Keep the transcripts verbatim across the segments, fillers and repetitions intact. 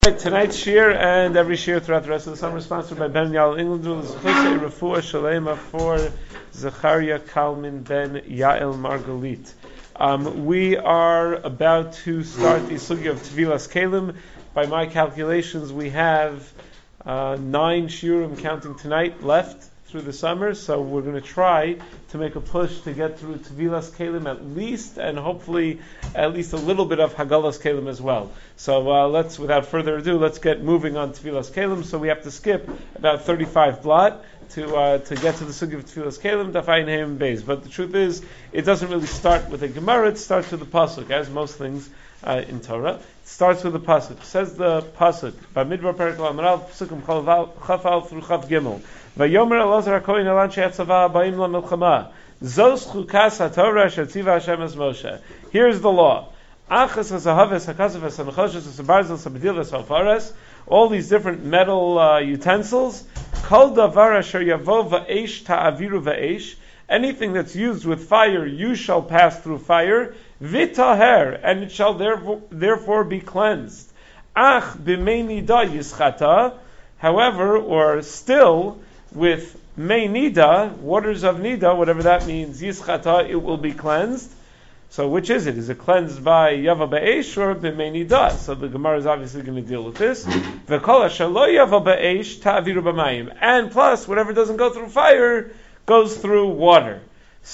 Right, tonight's shir and every shir throughout the rest of the summer is sponsored by Ben Yael England. Chusei Refuah Shalema for Zachariah Kalman Ben Yael Margalit. Um, we are about to start the sugya of Tevilas Kalim. By my calculations, we have uh, nine shiurim counting tonight left through the summer, so we're going to try to make a push to get through Tevilas Kalim at least, and hopefully at least a little bit of Hagalas Kalim as well. So uh, let's, without further ado, let's get moving on Tevilas Kalim. So we have to skip about thirty-five blot to uh, to get to the sugya of Tevilas Kalim, Dafayin Hayim Beis. But the truth is, it doesn't really start with a Gemara, it starts with a pasuk, as most things uh, in Torah. It starts with a pasuk. Says the pasuk, Bamidbar Perek L'Amaral, Psukim Chafal through Chav Gimel. Vayomer Elazar HaKohen Elan She'atzava Ba'im LaMilchama Zos Chukas HaTorah She'tziva Hashem Es Moshe. Here's the law. Achas HaZahaves HaKasavas HaNechoshes HaBarzil HaBedil HaSalfares. All these different metal uh, utensils. Kol Davar Asher Yavo Va'esh Ta'aviru Va'esh. Anything that's used with fire, you shall pass through fire. V'taher, and it shall therefore, therefore be cleansed. Ach b'mei nida yischata. However, or still, with mei nida, waters of nida, whatever that means, yischata, it will be cleansed. So which is it? Is it cleansed by yava ba'esh or b'mei nida? So the Gemara is obviously going to deal with this. V'kol asher lo yava ba'esh ta'aviru b'mayim. And plus, whatever doesn't go through fire goes through water.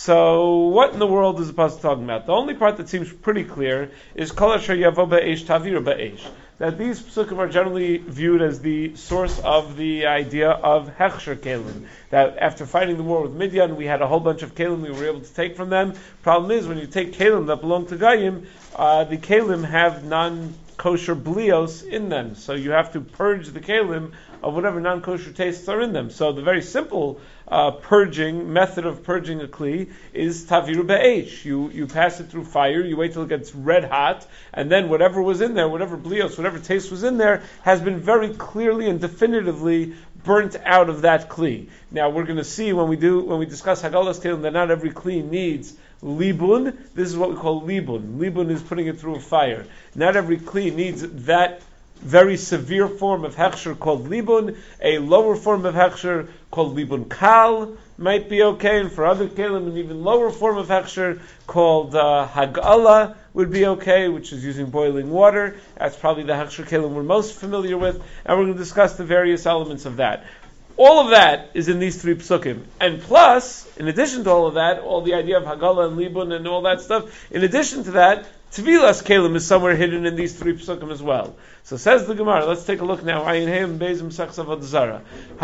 So what in the world is the pasuk talking about? The only part that seems pretty clear is kol asher yavo ba'esh ta'aviru ba'esh. That these psukim are generally viewed as the source of the idea of hechsher kelim. That after fighting the war with Midian, we had a whole bunch of kelim we were able to take from them. Problem is, when you take kelim that belong to Gayim, uh, the kelim have non-kosher blios in them. So you have to purge the kelim of whatever non-kosher tastes are in them. So the very simple uh, purging, method of purging a kli is taviru be'esh. You you pass it through fire, you wait till it gets red hot, and then whatever was in there, whatever blios, whatever taste was in there, has been very clearly and definitively burnt out of that kli. Now we're going to see when we do when we discuss hagalas kelim that not every kli needs libun. This is what we call libun. Libun is putting it through a fire. Not every kli needs that very severe form of hechsher called libun. A lower form of hechsher called libun kal might be okay, and for other kelim an even lower form of hechsher called uh, hagala would be okay, which is using boiling water. That's probably the hechsher kelim we're most familiar with, and we're going to discuss the various elements of that. All of that is in these three psukim. And plus, in addition to all of that, all the idea of Hagala and Libun and all that stuff, in addition to that, Tevilas Kalim is somewhere hidden in these three psukim as well. So says the Gemara, let's take a look now. Ayin Heim Bezim Sachs Avodah Zara.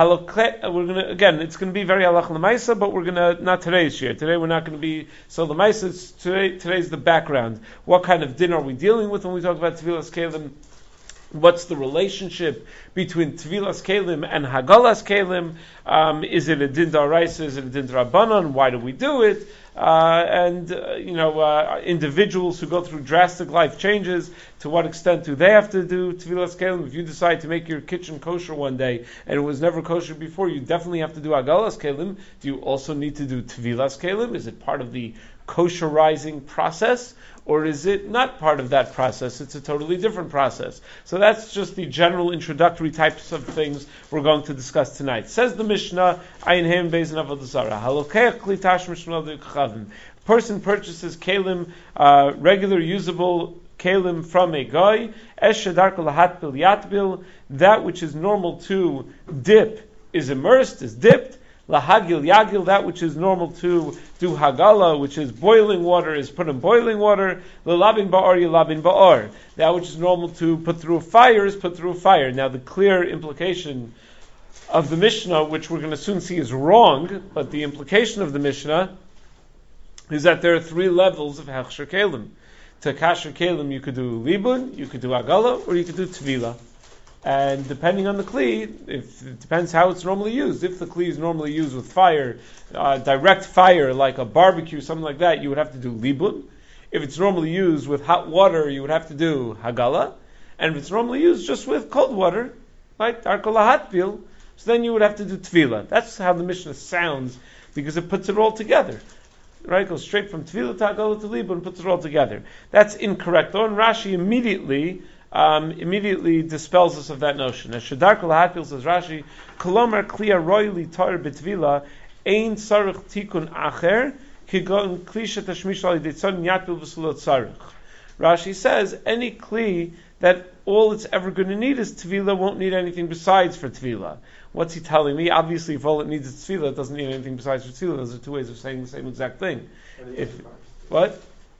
We're gonna, again, it's going to be very halach l'maisa, but we're going to, not today's shir. Today we're not going to be, so l'maisa, it's today, today's the background. What kind of din are we dealing with when we talk about Tevilas Kalim? What's the relationship between Tevilas Kalim and Hagalas Kalim? Um, is it a din d'oraisa? Is it a din d'rabbanan? Why do we do it? Uh, and, uh, you know, uh, individuals who go through drastic life changes, to what extent do they have to do Tevilas Kalim? If you decide to make your kitchen kosher one day, and it was never kosher before, you definitely have to do Hagalas Kalim. Do you also need to do Tevilas Kalim? Is it part of the kosherizing process? Or is it not part of that process? It's a totally different process. So that's just the general introductory types of things we're going to discuss tonight. Says the Mishnah, Ayin Heim Bezin Avodah Zara. Halokeach kli tashmish shmel dekhavim. Person purchases kelim, uh, regular usable kelim from a guy. Esh shedarko lahatbil yatbil. That which is normal to dip is immersed, is dipped. Lahagil yagil, that which is normal to do hagala, which is boiling water, is put in boiling water. L'labin ba'or yilabin ba'or. That which is normal to put through a fire is put through a fire. Now the clear implication of the Mishnah, which we're going to soon see is wrong, but the implication of the Mishnah is that there are three levels of hechsher kelim. To kasher kelim you could do libun, you could do hagala, or you could do tvila. And depending on the kli, if it depends how it's normally used. If the kli is normally used with fire, uh, direct fire, like a barbecue, something like that, you would have to do libun. If it's normally used with hot water, you would have to do hagala. And if it's normally used just with cold water, like darko lahatbil, so then you would have to do tvila. That's how the Mishnah sounds, because it puts it all together. Right, goes straight from tvila to hagala to libun, puts it all together. That's incorrect. Though, and Rashi immediately um, immediately dispels us of that notion. As Shadar Kol Hatpil says Rashi, Kolomar Kliya Royli Tar B'Tvila Ein Tzarich Tikun Acher Kigon Kli Shetashmish Ali Ditzon Yatpil V'Sulot Tzarich. Rashi says any Kli that all it's ever going to need is Tvila, won't need anything besides for Tvila. What's he telling me? Obviously, if all it needs is Tvila, it doesn't need anything besides for Tvila. Those are two ways of saying the same exact thing. If, what?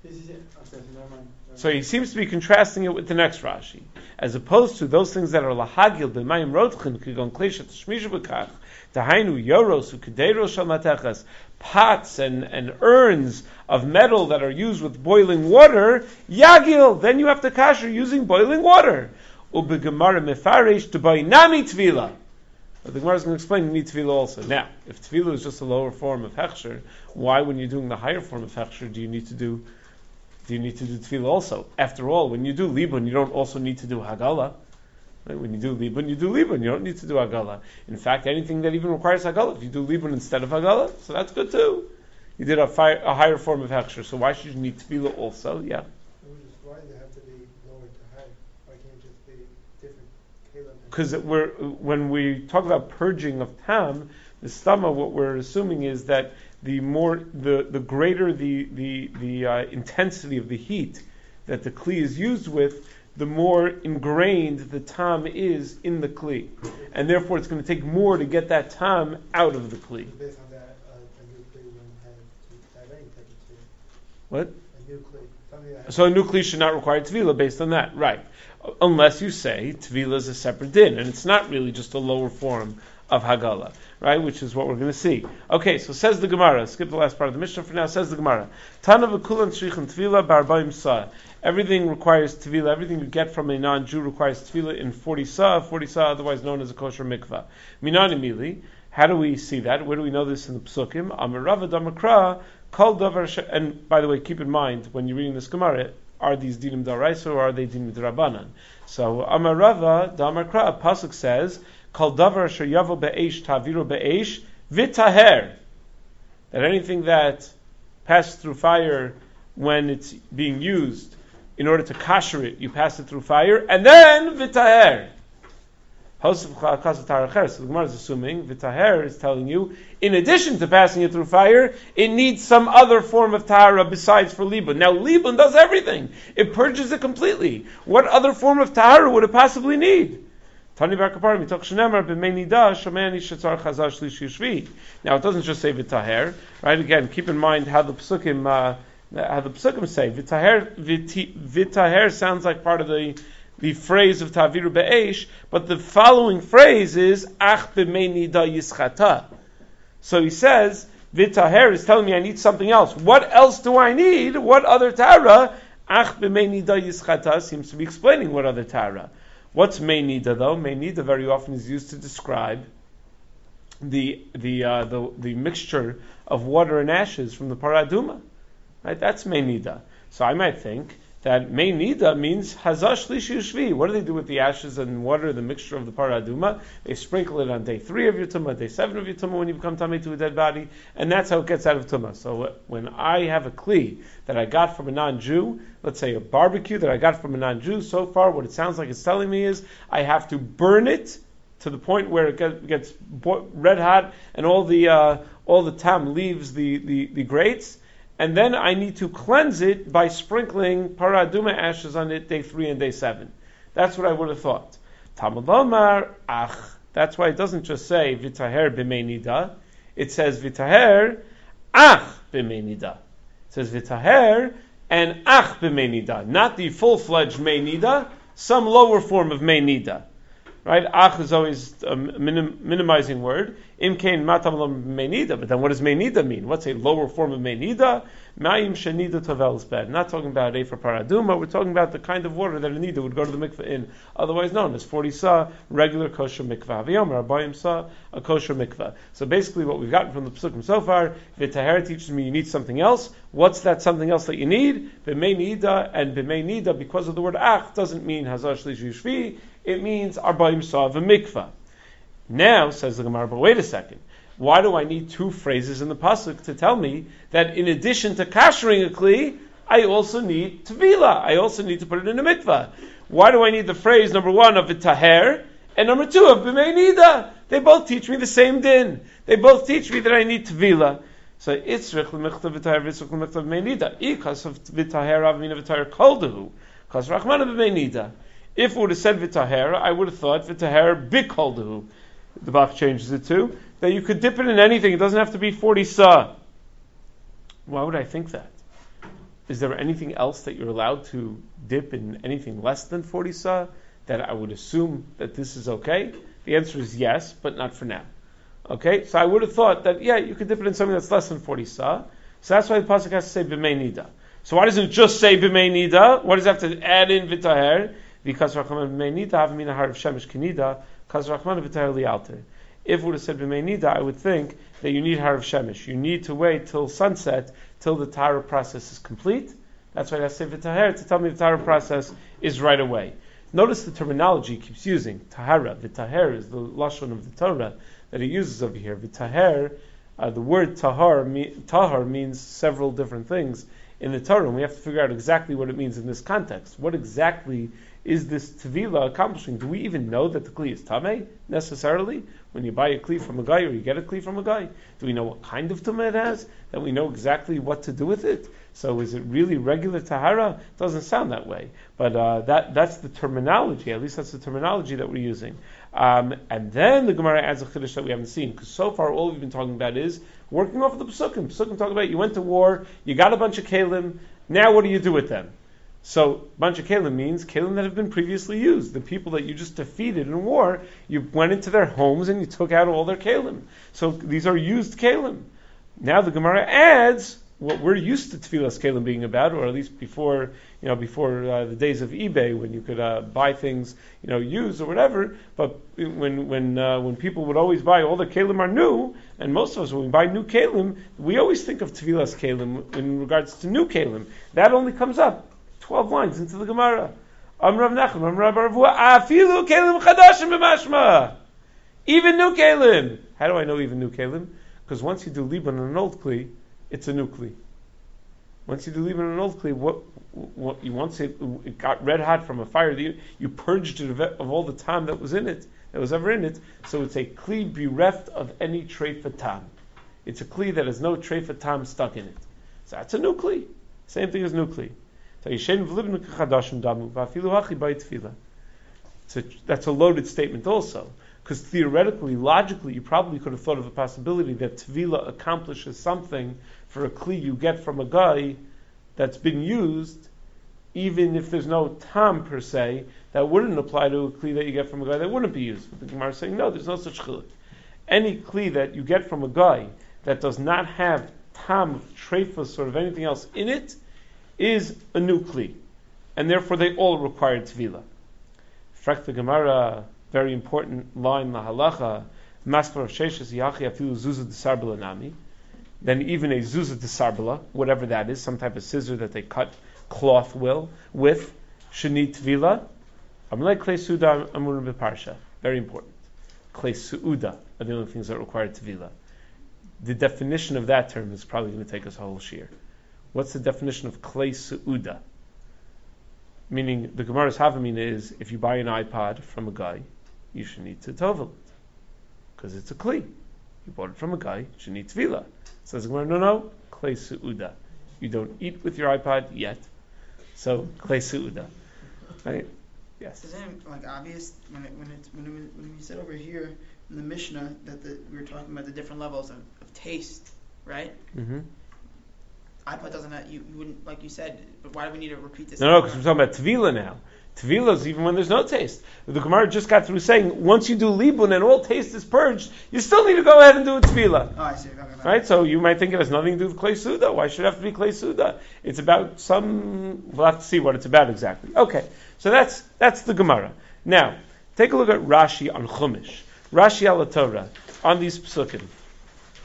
So he seems to be contrasting it with the next Rashi, as opposed to those things that are lahagil b'mayim rotchin kigon kleshet shmishu b'kach tahainu yoros u'kedeiros shal matechas, pots and, and urns of metal that are used with boiling water, yagil, then you have to kasher using boiling water. U'begemara mefarish t'bainami tvila. But the Gemara is going to explain you need tefillah also. Now, if tefillah is just a lower form of hechsher, why, when you're doing the higher form of hechsher, do you need to do do you need to do tefillah also? After all, when you do libun, you don't also need to do hagala. Right? When you do libun, you do libun. You don't need to do hagala. In fact, anything that even requires hagala, if you do libun instead of hagala, so that's good too. You did a, fi- a higher form of hechsher, so why should you need tefillah also? Yeah. Why do they have to be lower to high? Why can't it just be different? Because we're when we talk about purging of tam, the stama, what we're assuming is that the more the, the greater the the the uh, intensity of the heat that the kli is used with, the more ingrained the tam is in the kli, and therefore it's going to take more to get that tam out of the kli. Based on that, uh, a new kli wouldn't have to have any type of tefillah. What? A new kli. So a new kli should not require tefillah based on that, right? Unless you say tefillah is a separate din, and it's not really just a lower form of hagala, right? Which is what we're going to see. Okay, so says the Gemara. Skip the last part of the Mishnah for now. Says the Gemara. Tana v'kulan shrichen tefillah barbaim sa. Everything requires tefillah. Everything you get from a non-Jew requires tefillah in forty sa. Forty sa, otherwise known as a kosher mikvah. Minan imili. How do we see that? Where do we know this in the Psukim? Amarava damakra kol davar. And by the way, keep in mind when you're reading this Gemara, are these dinim daraisa or are they dinim darabanan? So Amarava damakra, pasuk says, Kol davar asher yavo be'esh taviru be'esh vitaher. That anything that passes through fire when it's being used, in order to kasher it, you pass it through fire, and then vitaher. So the Gemara is assuming vitaher is telling you, in addition to passing it through fire, it needs some other form of tahara besides for libun. Now libun does everything; it purges it completely. What other form of tahara would it possibly need? Now it doesn't just say v'taher, right? Again, keep in mind how the psukim uh, how the psukim say v'taher. V'taher sounds like part of the the phrase of taviru be'esh, but the following phrase is ach b'mei nida yischata. So he says v'taher is telling me I need something else. What else do I need? What other tara? Ach b'mei nida yischata seems to be explaining what other tara. What's mei nida though? Mei nida very often is used to describe the the uh, the the mixture of water and ashes from the paraduma. Right? That's mei nida. So I might think that mei nida means hazash lishi ushvi. What do they do with the ashes and water, the mixture of the paraduma? They sprinkle it on day three of your tumah, day seven of your tumah when you become tamei to a dead body, and that's how it gets out of tumah. So when I have a kli that I got from a non-Jew, let's say a barbecue that I got from a non-Jew, so far what it sounds like it's telling me is I have to burn it to the point where it gets red hot and all the uh, all the tam leaves the, the, the grates, and then I need to cleanse it by sprinkling paraduma ashes on it day three and day seven. That's what I would have thought. Talmud Omar ach. That's why it doesn't just say v'taher b'mei nida. It says v'taher ach b'mei nida. It says v'taher and ach b'mei nida, not the full-fledged mei nida, some lower form of mei nida. Right? Ach is always a minim, minimizing word. Im kein matam lo mei nida. But then what does mei nida mean? What's a lower form of mei nida? Ma'im shenida tovel's bed. Not talking about a for paraduma. We're talking about the kind of water that a nida would go to the mikveh in, otherwise known as forty sa, regular kosher mikveh. V'yomer abayim sa, a kosher mikveh. So basically, what we've gotten from the psukim so far, v'taher teaches me you need something else. What's that something else that you need? B'mei nida, and b'mei nida, because of the word ach, doesn't mean hazash lish yushvi. It means arbaim sa v'mikveh. Now, says the Gemara, but wait a second. Why do I need two phrases in the pasuk to tell me that in addition to kashering a kli, I also need tevila? I also need to put it in a mikveh. Why do I need the phrase, number one, of v'taher, and number two, of b'mei nida? They both teach me the same din. They both teach me that I need tvila. So, itzrich l'michtav v'taher, v'itzrich l'michtav b'mei nida. Ikas of v'taher, avmina v'taher koldehu. Kas rachmana b'mei nida. If it would have said v'taher, I would have thought v'taher bikoldehu. The Bach changes it to, that you could dip it in anything. It doesn't have to be forty sa. Why would I think that? Is there anything else that you're allowed to dip in anything less than forty sa? That I would assume that this is okay? The answer is yes, but not for now. Okay, so I would have thought that, yeah, you could dip it in something that's less than forty sa. So that's why the pasuk has to say b'mei nida. So why doesn't it just say b'mei nida? Why does it have to add in v'taher? Because rachman b'mei nida have mina harav shemesh kinida. Because rachman v'taher lialter. If it would have said b'mei nida, I would think that you need harav shemesh. You need to wait till sunset, till the tahara process is complete. That's why I say v'taher, to tell me the tahara process is right away. Notice the terminology he keeps using. Tahara, v'taher is the lashon of the Torah that he uses over here. V'taher, uh, the word tahar, me, tahar means several different things in the Torah, and we have to figure out exactly what it means in this context. What exactly is this tevila accomplishing? Do we even know that the kli is tameh necessarily? When you buy a kli from a guy or you get a kli from a guy, do we know what kind of tumah it has? That we know exactly what to do with it? So is it really regular tahara? It doesn't sound that way. But uh, that that's the terminology, at least that's the terminology that we're using. Um, and then the Gemara adds a chiddush that we haven't seen, because so far all we've been talking about is working off of the Pesukim. Pesukim talk about you went to war, you got a bunch of kalim, now what do you do with them? So, bunch of kalim means kalim that have been previously used. The people that you just defeated in war, you went into their homes and you took out all their kalim. So, these are used kalim. Now the Gemara adds what we're used to tefillas kalim being about, or at least before, you know, before uh, the days of eBay, when you could uh, buy things, you know, used or whatever. But when when uh, when people would always buy, all the kalim are new, and most of us, when we buy new kalim, we always think of tefillas kalim in regards to new kalim. That only comes up twelve lines into the Gemara. Am Rav Nachman, Am Rav Ravua, afilu kelim chadashim b'mashma. Even new kelim. How do I know even new kelim? Because once you do liban on an old kli, it's a new kli. Once you do liban on an old kli, what, what you once it, it got red hot from a fire, you, you purged it of, of all the tam that was in it, that was ever in it. So it's a kli bereft of any treifa tam. It's a kli that has no treifa tam stuck in it. So that's a new kli. Same thing as new kli. So that's a loaded statement also, because theoretically, logically, you probably could have thought of the possibility that tefillah accomplishes something for a kli you get from a guy that's been used, even if there's no tam per se, that wouldn't apply to a kli that you get from a guy that wouldn't be used. But the Gemara is saying, no, there's no such chiluk. Any kli that you get from a guy that does not have tam, treifas, or of anything else in it, is a new kli, and therefore they all require tefillah. Frak the Gemara, very important line, la halacha, maspar sheshes yachi afilu zuzah desarbala nami. Then even a zuzah desarbala, whatever that is, some type of scissor that they cut cloth will with, should need tefillah. Amalei klei suda amurim beparsha. Very important. Klei suuda are the only things that require tefillah. The definition of that term is probably going to take us a whole shiur. What's the definition of klei su'uda? Meaning, the Gemara's havamina is, if you buy an iPod from a guy, you should need to tovel it. Because it's a kli. You bought it from a guy, you should need tefillah. Says the Gemara, no, no, klei su'uda. You don't eat with your iPod yet. So, klei su'uda. Right? Yes? Isn't it like obvious when it, when it, when it, when we said over here in the Mishnah that the, we were talking about the different levels of, of taste, right? Mm-hmm. iPod doesn't have, you, you wouldn't, like you said, but why do we need to repeat this? No, no, because we're talking about tevila now. Tevila is even when there's no taste. The Gemara just got through saying, once you do libun and all taste is purged, you still need to go ahead and do a tevila. Oh, I see. Okay, okay. Right? So you might think it has nothing to do with klei suda. Why should it have to be klei suda? It's about some, we'll have to see what it's about exactly. Okay, so that's that's the Gemara. Now, take a look at Rashi on Chumash. Rashi al Torah, on these psukim.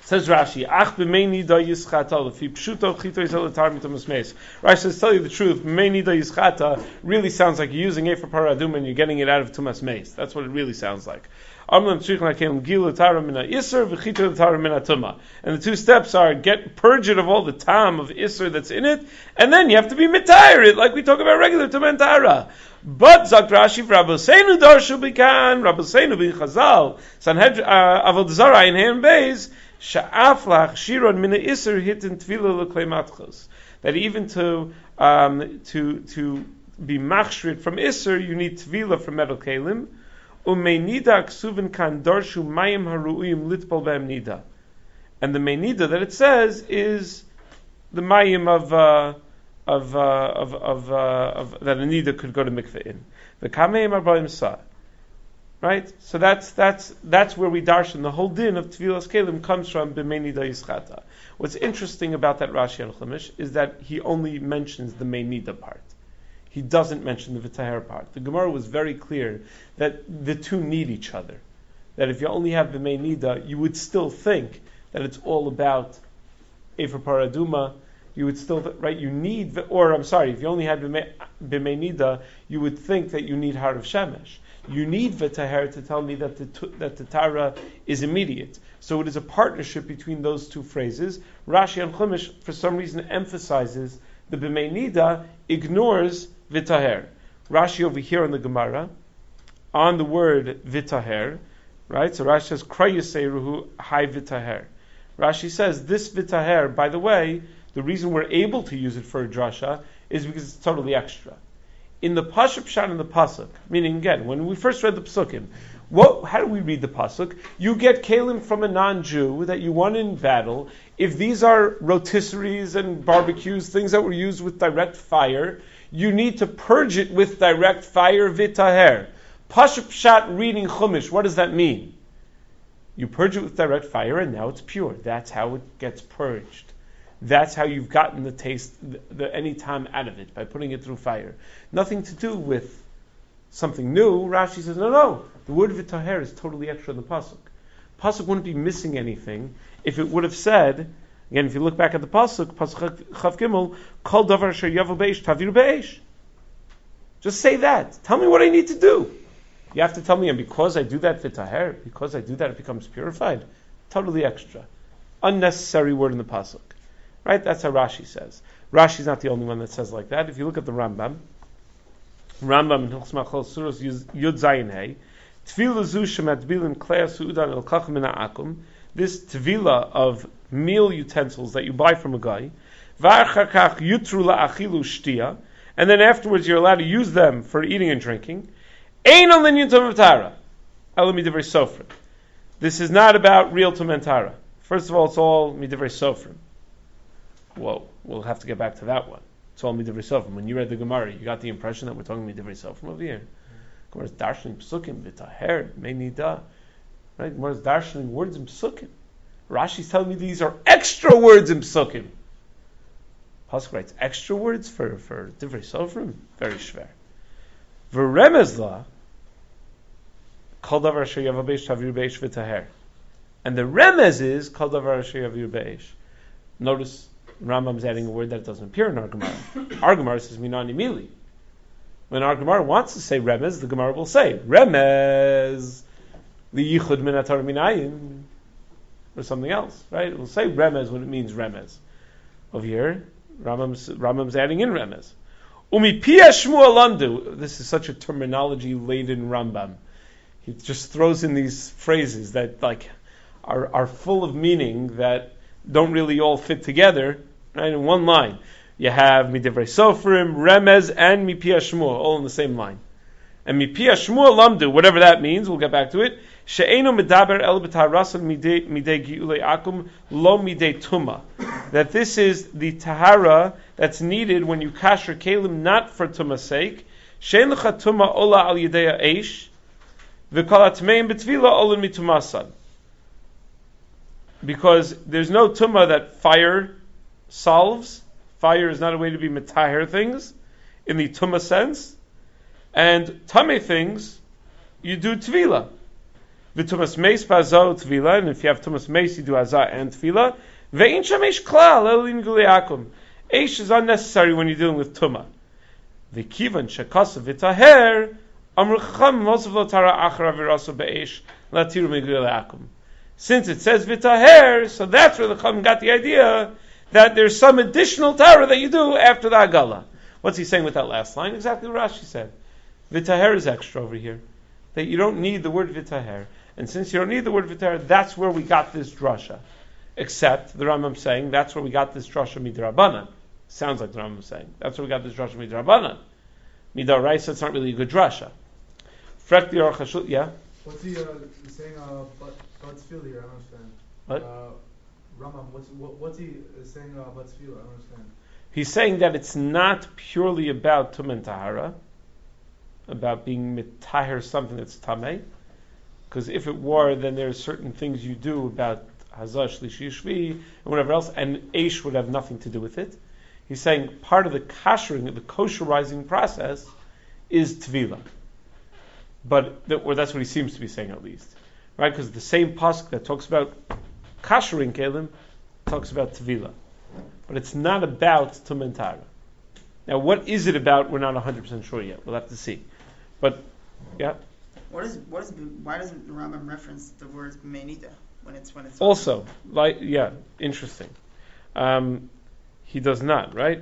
Says Rashi, Ach b'mei nida yischata lefi pshuto chito yisel l'tar mitumas meis. Rashi says, tell you the truth, b'mei nida yischata really sounds like you're using it for paradum and you're getting it out of tumas meis. That's what it really sounds like. Amlam tzrich lakelim gil l'tar mina iser v'chito l'tar mina tuma. And the two steps are get purge it of all the tam of iser that's in it, and then you have to be mitayr it like we talk about regular tuma and tara. But Zak Rashi v'Rabboseinu darshu bikan Rabboseinu bin Chazal Sanhedrin Avodah Zarah in Hein Beis. Sha'aflach shiron mina iser hitin tvila l'klei matchos. That even to um, to to be machshrit from iser, you need tvila from metal kalim. Umeinida ksuvin kan darshu mayim haruuyim litpol be'em nida. And the meinida that it says is the mayim of uh, of, uh, of of uh, of that a nida could go to mikveh in. The kameim arbaim sa. Right, so that's that's that's where we darshan the whole din of Tvilas Kelim comes from b'mei nida yischata. What's interesting about that Rashi and Chumash is that he only mentions the mei nida part. He doesn't mention the v'taher part. The Gemara was very clear that the two need each other. That if you only have b'mei nida, you would still think that it's all about efer paraduma. You would still right. You need, or I'm sorry, if you only had b'mei nida, you would think that you need har of shemesh. You need v'taher to tell me that the that the tara is immediate. So it is a partnership between those two phrases. Rashi and Chumash, for some reason, emphasizes the b'mei nida, ignores v'taher. Rashi over here in the Gemara, on the word v'taher, right? So Rashi says, Kra yiseiruhu hai v'taher. Rashi says, this v'taher, by the way, the reason we're able to use it for a drasha is because it's totally extra. In the Pasuk Pshat in the Pasuk, meaning again, when we first read the Pasukim, what, how do we read the Pasuk? You get kalim from a non-Jew that you won in battle. If these are rotisseries and barbecues, things that were used with direct fire, you need to purge it with direct fire, v'taher. Pasuk Pshat reading Chumash, what does that mean? You purge it with direct fire and now it's pure. That's how it gets purged. That's how you've gotten the taste, the, the any time out of it, by putting it through fire. Nothing to do with something new. Rashi says, no, no. The word v'taher is totally extra in the pasuk. Pasuk wouldn't be missing anything if it would have said, again, if you look back at the pasuk, pasuk chav gimel, kol davar asher yavo beish tavir beish. Just say that. Tell me what I need to do. You have to tell me, and because I do that v'taher, because I do that, it becomes purified. Totally extra. Unnecessary word in the pasuk. Right? That's how Rashi says. Rashi's not the only one that says like that. If you look at the Rambam, Rambam in Hilchos Machal Suros Yud Zayin Hey, Tvila zu shematbilin klei su'udan el kach min ha'akum, this tvila of meal utensils that you buy from a guy, v'achar kach yutru la'achilu shtia, and then afterwards you're allowed to use them for eating and drinking, ein al linyan tum v'tara, ela midivrei sofrim. This is not about real tum and tara. First of all, it's all midivrei sofrim. Whoa, we'll have to get back to that one. It's all midivrei sofrim. When you read the Gemara, you got the impression that we're talking midivrei sofrim over here. Gemara's darshaning psukim v'taher mei nida. Right? Gemara's darshaning words in psukim. Rashi's telling me these are extra words in psukim. Pasuk writes extra words for for divrei sofrim. Very shver. V'remezla kol davar asher yavo beish tavir beish v'taher. And the remez is kol davar asher yavo beish. Notice Rambam's adding a word that doesn't appear in our Gemara. Our Gemara says minani mili. When our Gemara wants to say remez, the Gemara will say remez li yichud min atar minayin or something else, right? It will say remez when it means remez. Over here, Rambam's, Rambam's adding in remez. Umi pia shmuel lamdu. This is such a terminology laden Rambam. He just throws in these phrases that like are are full of meaning that don't really all fit together, right? In one line, you have midivrei sofrim, remez, and mipia shmuel, all in the same line. And mipia shmuel lamdu, whatever that means, we'll get back to it. She'enu medaber el b'taharasan midei gi'ulei akum lo midei tuma. That this is the tahara that's needed when you kasher kelim, not for tuma's sake. She'en lecha tuma ola al yedei eish, v'kol atmeim b'tvila olin mitumasan. Because there's no tumah that fire solves. Fire is not a way to be metaher things in the tumah sense. And tameh things, you do tvila. V'tumas meis b'azah tvila, and if you have tumas meis, you do azah and tvila. Ve'in sham eish klal elin guliakum. Eish is unnecessary when you're dealing with tuma. V'kivan shekasav v'taher amru chacham mosav lo tara achar aviraso be'eish latiru meguliakum. Since it says v'taher, so that's where the chacham got the idea that there's some additional tara that you do after the agala. What's he saying with that last line? Exactly what Rashi said. V'taher is extra over here. That you don't need the word v'taher. And since you don't need the word v'taher, that's where we got this drasha. Except, the Rambam saying, that's where we got this drasha midrabanan. Sounds like the Rambam saying. That's where we got this drasha midrabanan. Midaraisa, it's not really a good drasha. Frek the Aruch HaShulchan, yeah? What's he uh, saying, uh, but tefillah here? I don't understand. What? Uh, Rambam, what's, what, what's he saying uh, about tefillah? I don't understand. He's saying that it's not purely about tum and tahara, about being mitahir something that's tameh, because if it were, then there are certain things you do about hazah, shlishi, shvi, and whatever else, and eish would have nothing to do with it. He's saying part of the kashering, the kosherizing process, is tvila. But, or that's what he seems to be saying at least. Right? Because the same pasuk that talks about kashering kelim talks about tvila. But it's not about tum and tahara. Now, what is it about? We're not one hundred percent sure yet. We'll have to see. But, yeah. What is what is why doesn't the Rambam reference the words b'meinita when it's when it's also like yeah, interesting. Um, he does not, right?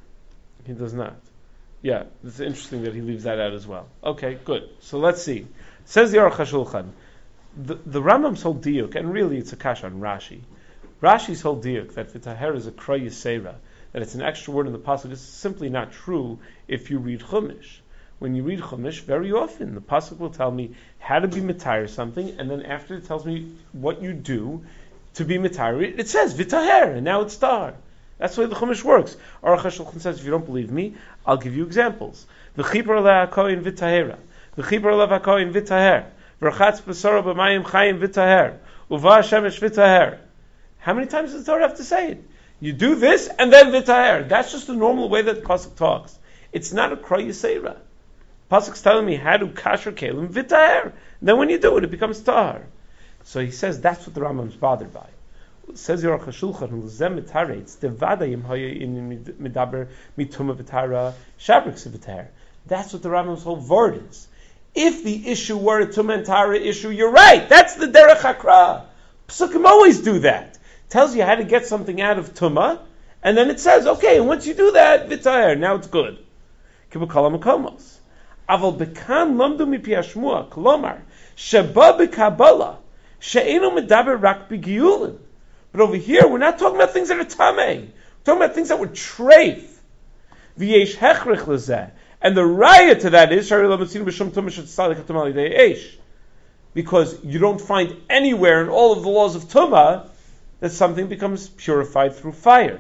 He does not. Yeah, it's interesting that he leaves that out as well. Okay, good. So let's see. Says the Aruch HaShulchan, the the Rambam's whole diuk, and really it's a kash on Rashi. Rashi's whole diuk that v'taher is a kroy yisera, that it's an extra word in the pasuk, is simply not true if you read Chumash. When you read Chumash, very often the pasuk will tell me how to be mitayr something, and then after it tells me what you do to be mitayr, it says v'taher, and now it's tar. That's the way the Chumash works. Aruch HaShulchan says, if you don't believe me, I'll give you examples. V'chipar le'akoyin v'tahera, v'chipar le'akoyin v'taher, v'rachatz b'sora b'mayim chayim v'taher, uva shemesh v'taher. How many times does the Torah have to say it? You do this, and then v'taher. That's just the normal way that the pasuk talks. It's not a kroy yisera. Pasuk's telling me how to kasher kelim v'taher. Then when you do it, it becomes tahar. So he says that's what the Rambam's bothered by. It says Aruch HaShulchan, l'zem mitaretz devadayim haya in midaber mituma v'tara shabrik v'taher. That's what the Rambam's whole word is. If the issue were a tum and tara issue, you're right. That's the derech hakra. Psukim always do that. Tells you how to get something out of tuma, and then it says, okay, and once you do that, v'taher, now it's good. Kibukala makomos. Aval bekan lamdu mipi hashmua, kolomar, sheba b'kabbalah, she'enu medaber rak b'giyulin. But over here, we're not talking about things that are tamei. We're talking about things that were treif. V'yesh hechrich lezeh. And the raya to that is, shari lamatzinu b'shum tumah shetzalik hatum alidei eish. Because you don't find anywhere in all of the laws of tumah that something becomes purified through fire.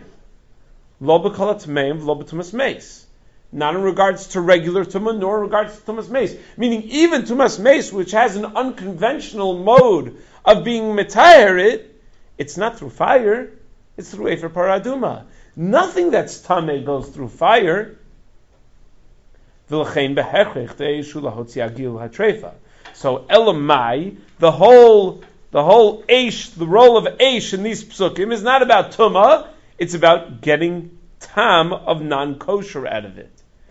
Lo b'kol ha'tmeim, lo b'tumas meis. Not in regards to regular tumah, nor in regards to tumas meis. Meaning even tumas meis, which has an unconventional mode of being metayer it, it's not through fire, it's through efer paraduma. Nothing that's tameh goes through fire. V'lechein behechrich de'eshu lahotzi agil hatrefa. So elamai, the whole the whole eish, the role of eish in these psukim is not about tumah, it's about getting tam of non-kosher out of it.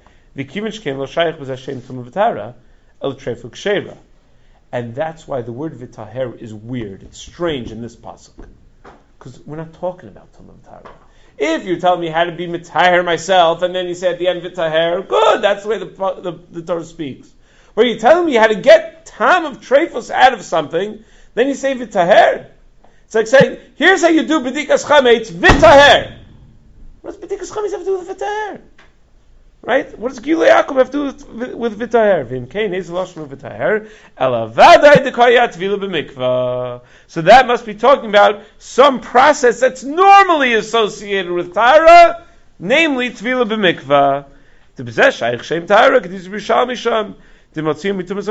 And that's why the word v'taher is weird, it's strange in this pasuk. Because we're not talking about tumah v'tahara. If you tell me how to be mitahir myself, and then you say at the end v'taher, good, that's the way the, the, the Torah speaks. Where you're telling me how to get tam of treifus out of something, then you say v'taher. It's like saying, here's how you do b'dikas chametz, v'taher. What does b'dikas chametz have to do with v'taher? Right? What does Gilui Yaakov have to do with, with v'taher? V'imkein ez loshnu v'taher, ela vaday dekayat tvila b'mikvah. So that must be talking about some process that's normally associated with tahara, namely tvila b'mikvah. The b'zeh shaykh shem tahara, k'diz b'shal misham. And that's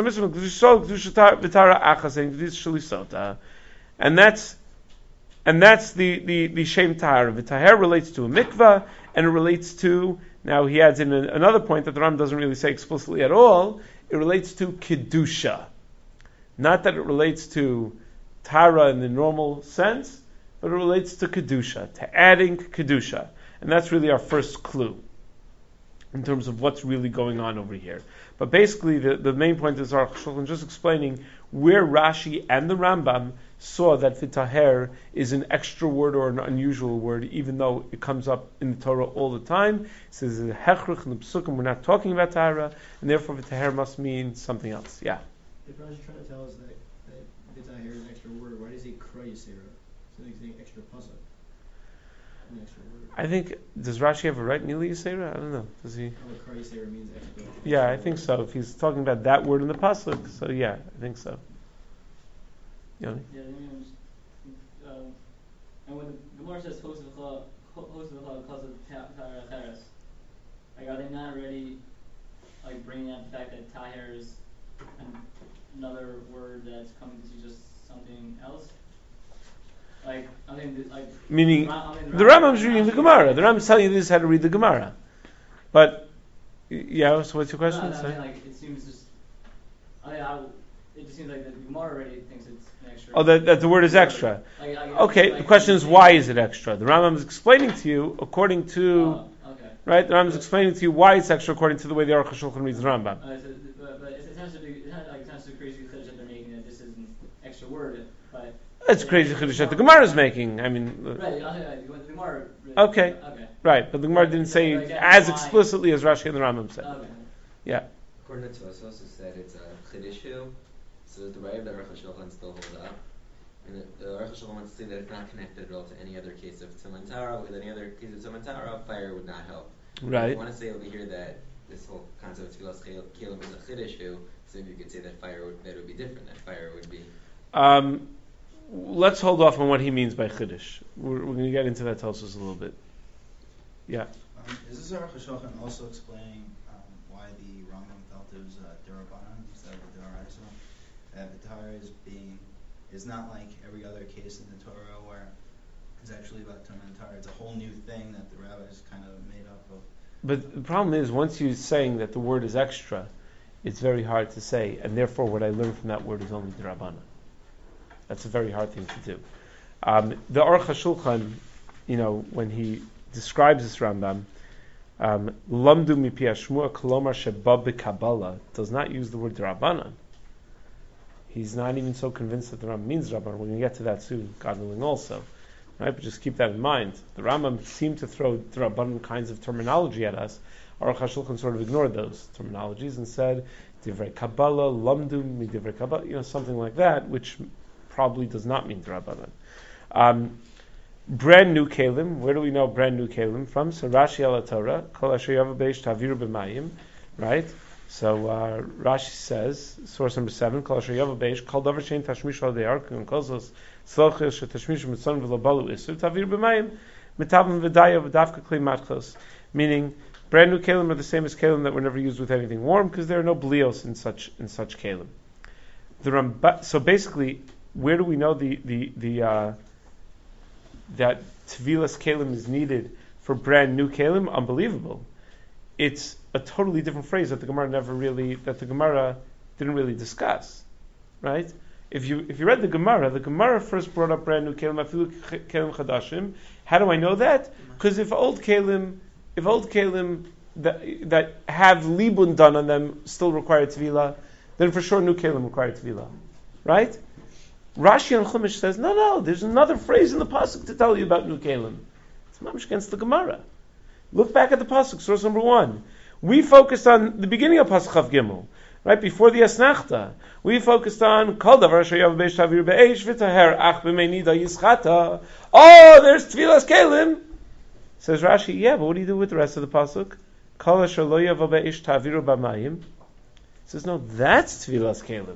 and that's the the the shem tahara. The tahara relates to a mikvah, and it relates to, now he adds in another point that the Ram doesn't really say explicitly at all. It relates to kedusha. Not that it relates to Tara in the normal sense, but it relates to Kedusha, to adding Kedusha. And that's really our first clue in terms of what's really going on over here. But basically, the, the main point is our Shulchan just explaining where Rashi and the Rambam saw that v'taher is an extra word or an unusual word, even though it comes up in the Torah all the time. It says hechrich in the Pesukim, we're not talking about tahara, and therefore v'taher must mean something else. Yeah. If Rashi trying to tell us that that v'taher is an extra word, why does he kra yisera? So he's saying extra pasuk. An extra word. I think, does Rashi have a right Nili Yisera? I don't know. Does he? Oh, kra yisera means extra. Yeah, I think so. If he's talking about that word in the pasuk, so yeah, I think so. Yoni? Yeah, I mean, um, and when the Gemara says host of the host of the because of taharas, like are they not already like bringing up the fact that tahir is an, another word that's coming to teach us something else? Like I mean, like meaning Ra- I mean, the Rambam's reading the Gemara. The Rambam's telling you this is how to read the Gemara. But yeah, so what's your question? No, no, I mean, like it seems just. I mean, I, it just seems like the Gemara already thinks it's an extra. Oh, that, that the word is extra. Like, like, Okay, like, the question is why is it extra? The Rambam is explaining to you according to Oh, okay. right. The Rambam is explaining to you why it's extra according to the way the Aruch HaShulchan reads the Rambam. Uh, so, but, but it's essentially it's not like it's not so crazy that they're making that this is an extra word, but. It's crazy chiddush that the Gemara is making. I mean, Right. Okay. The Gemara. Okay. Okay. right, but the Gemara didn't say Like, like, as why- explicitly as Rashi and the Rambam said. Okay. Yeah. According to Tosos, it said it's a chidishu, so the way of the Aruch HaShulchan still holds up. And the, the Aruch HaShulchan wants to say that it's not connected at all to any other case of Tzimon Tara. With any other case of Tzimon Tara, fire would not help. Right. I want to say over here that this whole concept of Tfilas Kelim is a chidishu, so maybe you could say that fire would, that would be different, that fire would be... Um, let's hold off on what he means by chiddush. We're, we're going to get into that Tosos a little bit. Yeah. Um, is this Aruch HaShulchan also explaining um, why the Rambam felt it was uh, Durabanan instead of the Daraisa? That the Torah is being is not like every other case in the Torah where it's actually about Tum and Torah. It's a whole new thing that the rabbis kind of made up of. But the problem is, once you're saying that the word is extra, it's very hard to say, and therefore what I learned from that word is only Durabanan. That's a very hard thing to do. Um, the Aruch HaShulchan, you know, when he describes this Rambam, um, Lamdu mipi hashmua kolomar sheba b'Kabbalah, does not use the word Durabanan. He's not even so convinced that the Rambam means Durabanan. We're going to get to that soon, God willing also. Right? But just keep that in mind. The Rambam seemed to throw Durabanan kinds of terminology at us. Aruch HaShulchan sort of ignored those terminologies and said, Divrei Kabbalah, Lamdu mi Divrei Kabbalah, you know, something like that, which probably does not mean Durabanan. Um, brand new Kalim, where do we know brand new Kalim from? So Rashi al Torah, Kol asher yava beish taviru b'mayim, right? So uh, Rashi says, source number seven, Kol asher yava beish, Kol davar shein tashmish al deyar, and Kol zos slochil she tashmish mitzon v'lo balu isu, taviru b'mayim, mitabim v'daya v'davka kli matchos, meaning brand new Kalim are the same as Kalim that were never used with anything warm, because there are no blios in such in such Kalim. The Ramba, so basically, where do we know the the the uh, that Tevilas Kalim is needed for brand new Kalim? Unbelievable! It's a totally different phrase that the Gemara never really that the Gemara didn't really discuss, right? If you if you read the Gemara, the Gemara first brought up brand new Kalim, afilu Kalim chadashim. How do I know that? Because if old Kalim, if old Kalim that that have libun done on them still require Tevila, then for sure new Kalim require Tevila, right? Rashi and Chumash says, no, no, there's another phrase in the pasuk to tell you about new Kalim. It's mamish against the Gemara. Look back at the pasuk, source number one. We focused on the beginning of Pasuk Chav Gimel, right before the Asnachta. We focused on Kol davar asher yava beish tavir be'esh v'taher ach b'mei nida yischata. Oh, there's Tfilas Kalim. Says Rashi, yeah, but what do you do with the rest of the pasuk? Kol asher lo yava beish taviru b'mayim. Says no, that's Tfilas Kalim.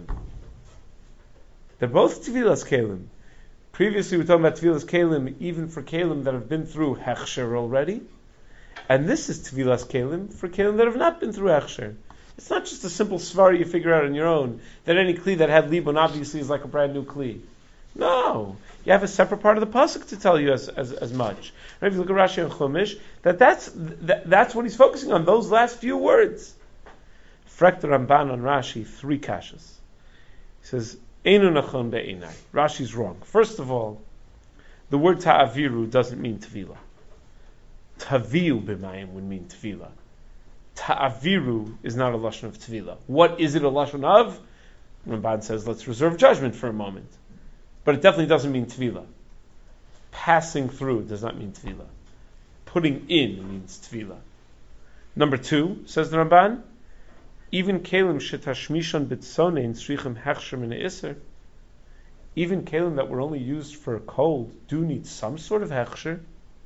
They're both Tevilas Kalim. Previously we were talking about Tevilas Kalim even for Kalim that have been through Hechsher already. And this is Tevilas Kalim for Kalim that have not been through Hechsher. It's not just a simple svar you figure out on your own, that any Kli that had Libun obviously is like a brand new Kli. No. You have a separate part of the Pasuk to tell you as, as, as much. Right? If you look at Rashi and Chumash, that that's, that, that's what he's focusing on, those last few words. Frek the Ramban on Rashi, three kashas. He says, Einu nachon be'enai. Rashi's wrong. First of all, the word ta'aviru doesn't mean tefillah. Taviu b'mayim would mean tefillah. Ta'aviru is not a lashon of tefillah. What is it a lashon of? Ramban says, let's reserve judgment for a moment. But it definitely doesn't mean tefillah. Passing through does not mean tefillah. Putting in means tefillah. Number two, says the Ramban, even kelim shetashmishon bitzonein tzrichim hechsher min iser. Even kelim that were only used for cold do need some sort of hechsher.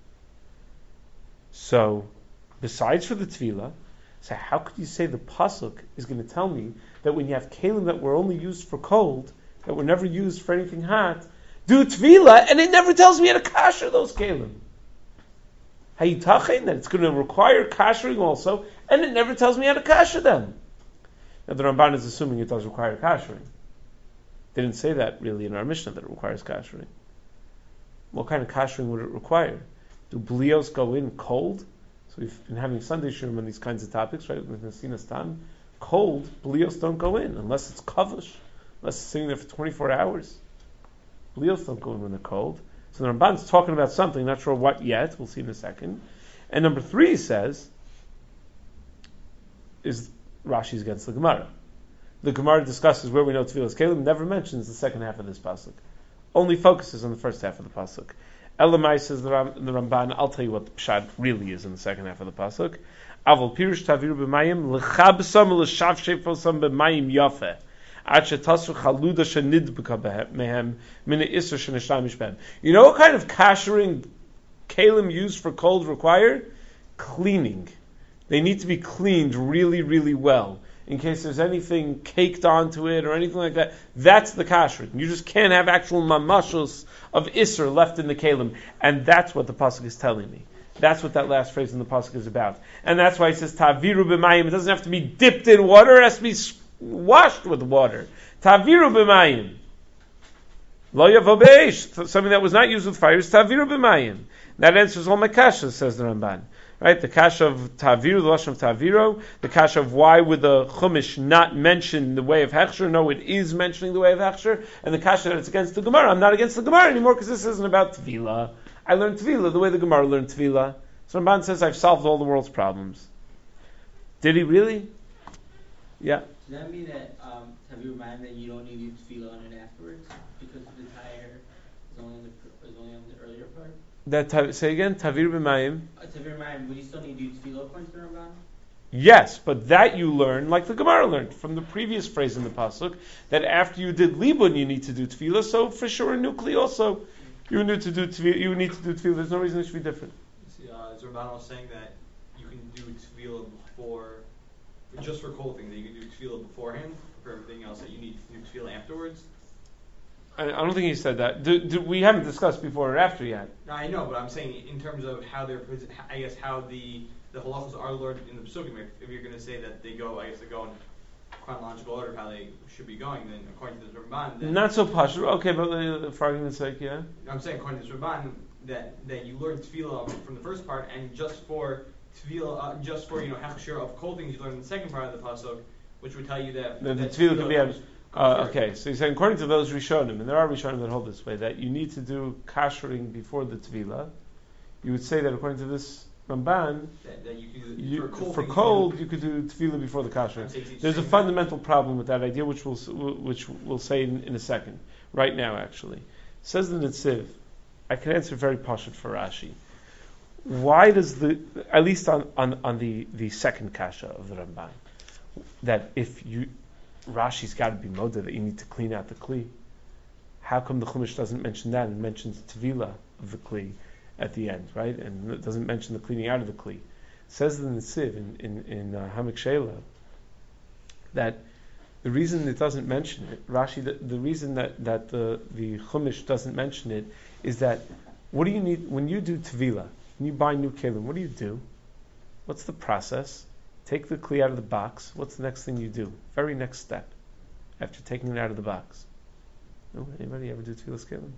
So, besides for the tefillah, so how could you say the pasuk is going to tell me that when you have kelim that were only used for cold, that were never used for anything hot, do tefillah, and it never tells me how to kasher those kelim? Hayitachin, that it's going to require kashering also, and it never tells me how to kasher them. Now the Ramban is assuming it does require kashering. They didn't say that really in our Mishnah, that it requires kashering. What kind of kashering would it require? Do blios go in cold? So we've been having Sunday shurim on these kinds of topics, right? With Nesinas Tam. Cold, blios don't go in, unless it's kavush, unless it's sitting there for twenty-four hours. Blios don't go in when they're cold. So the Ramban's talking about something, not sure what yet, we'll see in a second. And number three says, is Rashi's against the Gemara. The Gemara discusses where we know Tefillas Kelim, never mentions the second half of this pasuk. Only focuses on the first half of the pasuk. Elamai says the, Ram, the Ramban, I'll tell you what the pshat really is in the second half of the pasuk. Avol pirush taviru b'mayim, l'chabsam l'shav shefosam b'mayim yafeh. You know what kind of kashering kalim used for cold require? Cleaning. They need to be cleaned really, really well. In case there's anything caked onto it or anything like that. That's the kashering. You just can't have actual mamashos of isser left in the kalim. And that's what the pasuk is telling me. That's what that last phrase in the pasuk is about. And that's why it says taviru b'mayim. It doesn't have to be dipped in water. It has to be washed with water. Taviru b'mayim. Lo yavo be'esh. Something that was not used with fire is taviru b'mayim. That answers all my kashas, says the Ramban. Right? The kasha of taviru, the lashon of taviru. The kasha of why would the chumash not mention the way of hechsher? No, it is mentioning the way of hechsher. And the kasha that it's against the Gemara. I'm not against the Gemara anymore because this isn't about tefillah. I learned tefillah the way the Gemara learned tefillah. So Ramban says I've solved all the world's problems. Did he really? Yeah. Does that mean that um, have you reminded that you don't need to tefillah on it afterwards because the tire is only on the is only on the earlier part? That ta- say again, tavir b'mayim. Uh, tavir b'mayim. Would you still need to do tefillah according to the Ramban? Yes, but that you learn like the Gemara learned from the previous phrase in the pasuk that after you did libun you need to do tefillah. So for sure in Nukli also you need to do tefillah. You need to do tefillah. There's no reason it should be different. See, uh, is Ramban was saying that you can do tefillah before. Just for cold things, that you can do tefillah beforehand. For everything else, that you need to do tefillah afterwards. I, I don't think he said that. Do, do, we haven't discussed before or after yet. No, I know, but I'm saying in terms of how they're, I guess how the the halachos are learned in the pesukim. If, if you're going to say that they go, I guess they go in chronological order of how they should be going, then according to the Ramban, then not so pashur. Okay, but uh, for argument's sake, yeah. I'm saying according to the Ramban that that you learn tefillah from the first part, and just for tefillah, uh, just for you know hechsher of cold things, you learn in the second part of the pasuk, which would tell you that the, that the tefillah could be. comes, Uh, okay, so he's saying according to those Rishonim, and there are Rishonim that hold this way, that you need to do kashering before the tefillah. You would say that according to this Ramban, that, that you can, you, for cold, for things, cold you, you could do tefillah before the kashering. So it's There's a saying fundamental problem with that idea, which we'll which we'll say in, in a second. Right now, actually, says the Netziv. I can answer very pashut for Rashi. Why does the at least on, on, on the, the second kasha of the Ramban that if you Rashi's got to be moda that you need to clean out the kli. How come the Chumash doesn't mention that and mentions tevila of the kli at the end, right? And it doesn't mention the cleaning out of the kli. It says in the Netziv in in, in uh, Hamak Sheila that the reason it doesn't mention it, Rashi, the, the reason that, that the the Chumash doesn't mention it is that what do you need when you do tevila? When you buy new kelim, what do you do? What's the process? Take the kli out of the box. What's the next thing you do? Very next step after taking it out of the box. No? Anybody ever do tefillas kelim?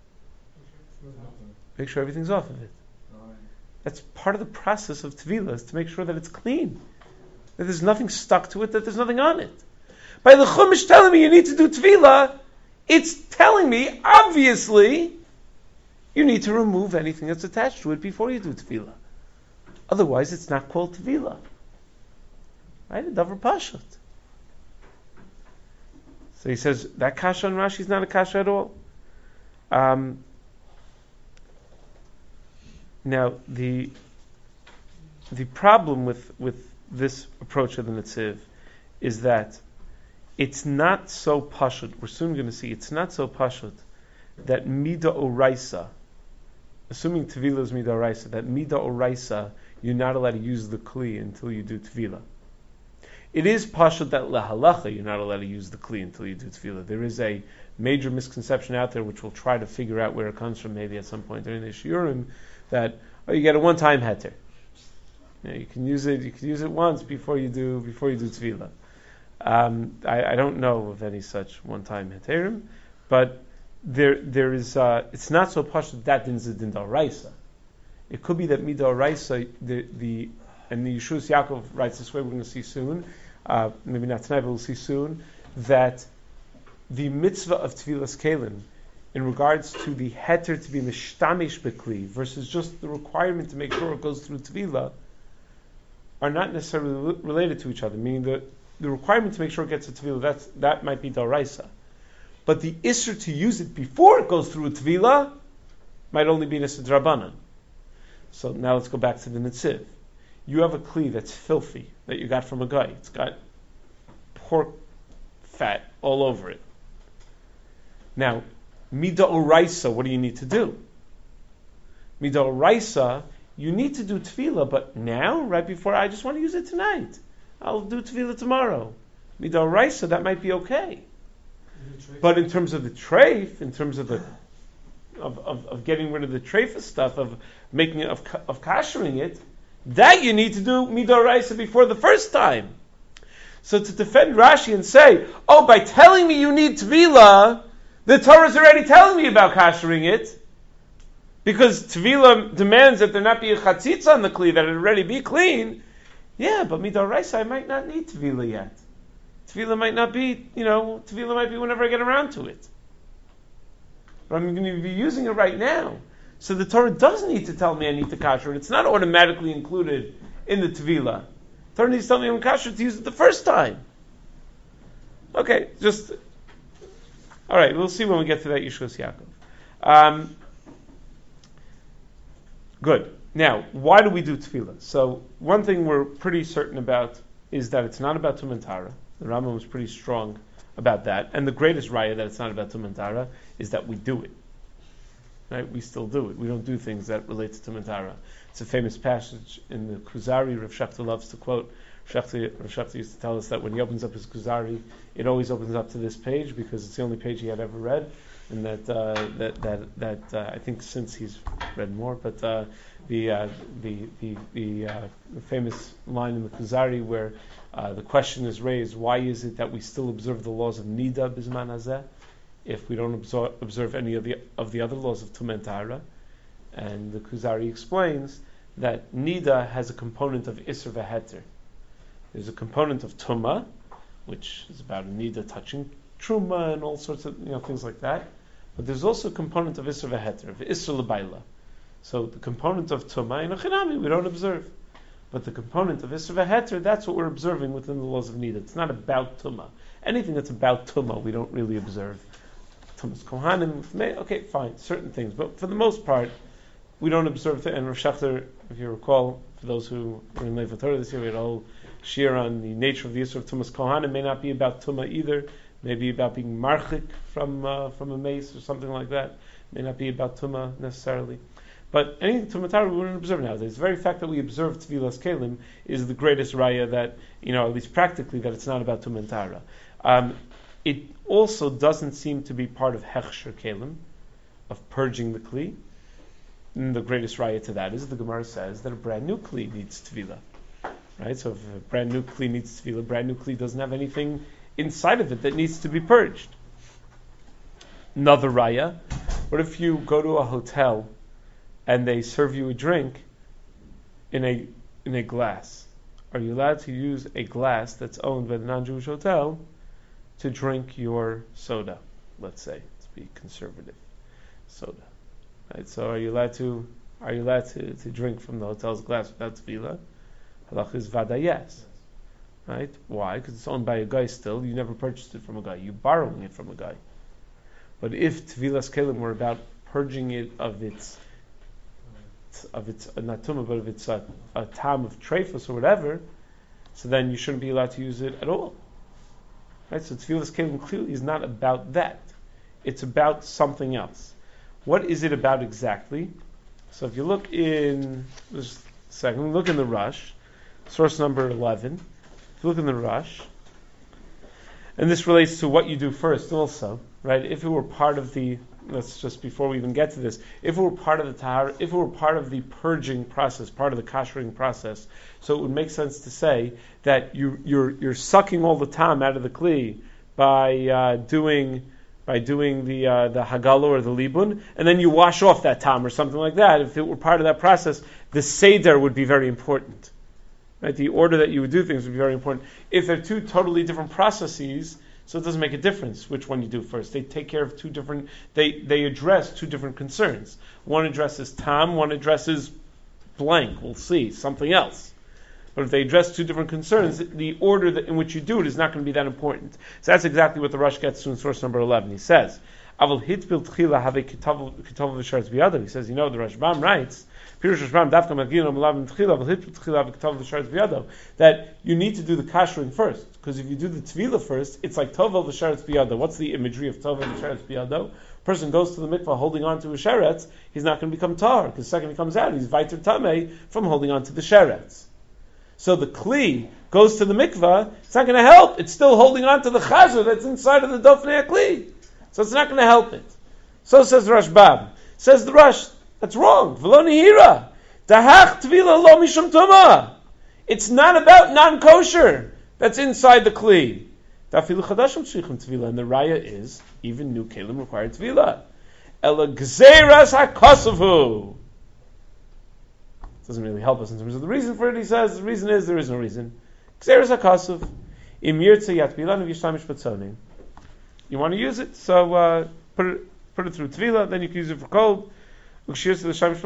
Make sure everything's off of it. That's part of the process of tefillah, is to make sure that it's clean, that there's nothing stuck to it, that there's nothing on it. By the Chumash telling me you need to do Tefillah, it's telling me, obviously, you need to remove anything that's attached to it before you do Tefillah. Otherwise, it's not called Tefillah. Right? A davar pashut. So he says, that kasha on Rashi is not a kasha at all. Um, now, the the problem with, with this approach of the Netziv is that it's not so pashut. We're soon going to see it's not so pashut that mida oraisa, assuming Tefillah is mida oraisa, that mida oraisa, you're not allowed to use the kli until you do Tefillah. It is pashut that lahalacha you're not allowed to use the kli until you do Tefillah. There is a major misconception out there which we'll try to figure out where it comes from maybe at some point during the shiurim, that oh, you get a one-time heter. You know, you can use it. You can use it once before you do before you do Tefillah. Um, I, I don't know of any such one-time heterim, but there there is. Uh, it's not so pashut that din din daraisa. It could be that mida oraisa, the the and the Yeshua Yaakov writes this way. We're going to see soon. Uh, maybe not tonight, but we'll see soon that the mitzvah of Tevilas Kelim, in regards to the heter to be mishtamish bekli versus just the requirement to make sure it goes through Tevilah, are not necessarily related to each other. Meaning the the requirement to make sure it gets to Tevilah, that's that might be daraisa, but the isser to use it before it goes through Tevilah might only be nisad rabbanan. So now let's go back to the Netziv. You have a kli that's filthy that you got from a guy. It's got pork fat all over it. Now, mida oraisa, what do you need to do? Mida oraisa, you need to do tefillah, but now, right before, I just want to use it tonight. I'll do tefillah tomorrow. Mida oraisa, that might be okay. But in terms of the treif, in terms of the of, of, of getting rid of the treif stuff, of making it, of, of kashering it, that you need to do mida oraisa before the first time. So to defend Rashi and say, oh, by telling me you need tefillah, the Torah is already telling me about kashering it, because tefillah demands that there not be a chatzitza on the kli, that it already be clean. Yeah, but mida oraisa, I might not need tefillah yet. Tefillah might not be, you know, tefillah might be whenever I get around to it. But I'm going to be using it right now. So the Torah does need to tell me I need to kasher it. It's not automatically included in the tefillah. The Torah needs to tell me I'm kasher to use it the first time. Okay, just... All right, we'll see when we get to that Yeshua Yaakov. Um, good. Now, why do we do tefillah? So one thing we're pretty certain about is that it's not about Tumen Tara. The Rambam was pretty strong about that. And the greatest raya that it's not about Tumen Tara is that we do it. Right? We still do it. We don't do things that relate to Tumen Tara. It's a famous passage in the Kuzari. Rav Shachta loves to quote. Rav Shachta, Rav Shachta used to tell us that when he opens up his Kuzari, it always opens up to this page because it's the only page he had ever read, and that uh, that that that uh, I think since he's read more, but uh, the, uh, the the the uh, the famous line in the Kuzari where uh, the question is raised: why is it that we still observe the laws of Nida Bizman Hazeh if we don't observe, observe any of the of the other laws of Tumen Tahara? And the Kuzari explains that Nida has a component of Isser v'Heter. There's a component of Tumah, which is about a Nida touching Truma and all sorts of you know things like that. But there's also a component of Isser v'Heter, of Isser l'Baila. So the component of Tumah in a Chinami we don't observe. But the component of Isser v'Heter, that's what we're observing within the laws of Nida. It's not about Tumah. Anything that's about Tumah we don't really observe. Tumas Kohanim, okay, fine, certain things. But for the most part, we don't observe it. And Rav Shachter, if you recall, for those who were in Lev Torah this year, we had a whole shir on the nature of the issue of Tumas Kohanim. May not be about Tumah either. Maybe about being marchik from uh, from a mace or something like that. May not be about Tumah necessarily. But anything Tumas Tara we wouldn't observe nowadays. The very fact that we observe Tevilas Kelim is the greatest raya that, you know, at least practically, that it's not about Tumas Tara. Um, it also doesn't seem to be part of Hechsher Kelim, of purging the Kli. And the greatest raya to that is the Gemara says that a brand new Kli needs Tefillah. Right? So if a brand new Kli needs Tefillah, a brand new Kli doesn't have anything inside of it that needs to be purged. Another raya, what if you go to a hotel and they serve you a drink in a in a glass? Are you allowed to use a glass that's owned by the non-Jewish hotel to drink your soda, let's say, to be conservative, soda. Right? So are you allowed to are you allowed to, to drink from the hotel's glass without tefillah? Halach is vada yes. Right? Why? Because it's owned by a guy still. You never purchased it from a guy. You're borrowing it from a guy. But if tevilas kelim were about purging it of its of its uh, not tumah, but of its uh, a tam of treifus or whatever, so then you shouldn't be allowed to use it at all. Right? So tevilas kelim clearly is not about that. It's about something else. What is it about exactly? So if you look in just a second, look in the Rush, source number eleven. If you look in the Rush, and this relates to what you do first also, right? If it were part of the, let's just before we even get to this, if it were part of the tahar, if it were part of the purging process, part of the kashering process, so it would make sense to say that you, you're you're sucking all the tam out of the kli by uh, doing by doing the uh, the hagala or the libun, and then you wash off that tam or something like that. If it were part of that process, the seder would be very important. Right, the order that you would do things would be very important. If they're two totally different processes, so it doesn't make a difference which one you do first. They take care of two different, they, they address two different concerns. One addresses tam, one addresses blank, we'll see, something else. But if they address two different concerns, the order that, in which you do it is not going to be that important. So that's exactly what the Rush gets to in source number eleven. He says, Aval hitbil tchila have a kitav v'sharetz biyado. He says, you know, the Rashbam writes, that you need to do the kashering first, because if you do the tvila first, it's like tovel v'sharetz biyado. What's the imagery of tovel v'sharetz biyado? Person goes to the mikvah holding on to a sheretz, he's not going to become tar, because the second he comes out, he's vayter tamei from holding on to the sheretz. So the kli goes to the mikvah, it's not going to help. It's still holding on to the chazer that's inside of the dofnei kli, so it's not going to help it. So says Rashbam. Says the Rush, that's wrong. V'lo nihira. Dahach tvila lo mishum tuma. It's not about non-kosher that's inside the kli. Dafilu chadashim tzrichim tvila. And the raya is, even new kelim require tvila. Ela gzeiras hakosavu. Doesn't really help us in terms of the reason for it. He says, the reason is, there is no reason. Gzeiras hakosav. Im yirtze yatbilan v'yishtamish batzonim. You want to use it, so uh, put it put it through tvila, then you can use it for cold. Let's say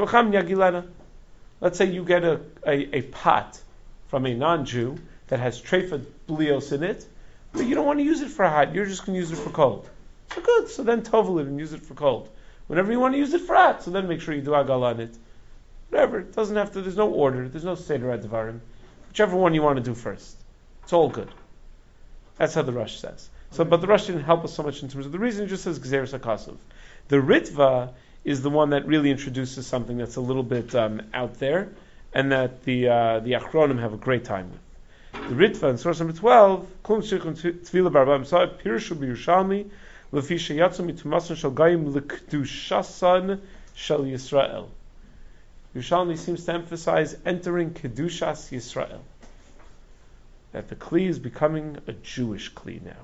you get a, a, a pot from a non-Jew that has treifa blios in it, but you don't want to use it for hot, you're just going to use it for cold. So good, so then tovel it and use it for cold. Whenever you want to use it for hot, so then make sure you do agal on it. Whatever, it doesn't have to, there's no order, there's no seder advarim. Whichever one you want to do first. It's all good. That's how the Rush says. So, but the Rush didn't help us so much in terms of the reason, it just says Gzeres HaKasuv. The Ritva is the one that really introduces something that's a little bit um, out there, and that the uh, the Achronim have a great time with. The Ritva in source number twelve, Klum Sheikhun Tvila Barbam Sa Pirshu B'Yushalmi Lefi Sheyatzu Mitumasan Shel Gayim L'Kedushasan Shel Yisrael. Yerushalmi seems to emphasize entering Kedushas Yisrael, that the Kli is becoming a Jewish Kli now.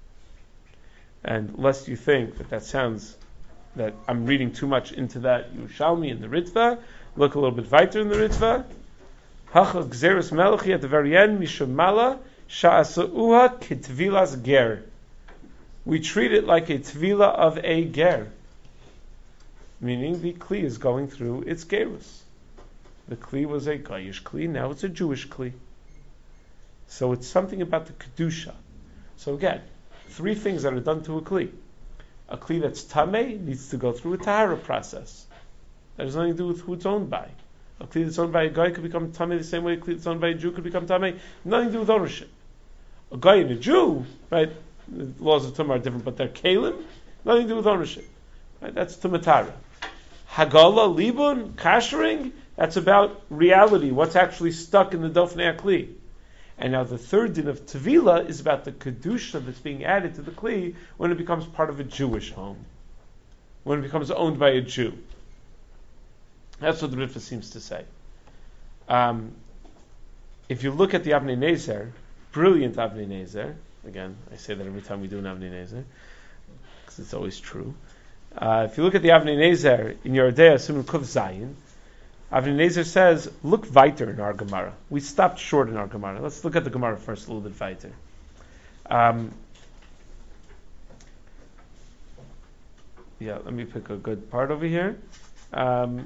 And lest you think that that sounds that I'm reading too much into that Yerushalmi and the Ritva, look a little bit weiter in the Ritva. Hacha Gzeres Melechi at the very end, Mishamala Sha'asauha Kitvilas Ger. We treat it like a tvila of a ger, meaning the kli is going through its gerus. The kli was a Goyish kli, now it's a Jewish kli. So it's something about the kedusha. So again, three things that are done to a kli. A kli that's tamei needs to go through a tahara process. That has nothing to do with who it's owned by. A kli that's owned by a guy could become tamei the same way a kli that's owned by a Jew could become tamei. Nothing to do with ownership. A guy and a Jew, right? The laws of tumah are different, but they're kalim. Nothing to do with ownership. Right? That's tumatara. Hagala, libun, kashering. That's about reality. What's actually stuck in the dofnei kli. And now the third din of Tevila is about the Kedusha that's being added to the Kli when it becomes part of a Jewish home. When it becomes owned by a Jew. That's what the Ritva seems to say. Um, if you look at the Avnei Nezer, brilliant Avnei Nezer, again, I say that every time we do an Avnei Nezer, because it's always true. Uh, if you look at the Avnei Nezer in Yerodea Siman Kuf Zayin, Avnei Nezer says, look weiter in our Gemara. We stopped short in our Gemara. Let's look at the Gemara first a little bit weiter. Um, yeah, let me pick a good part over here. Um,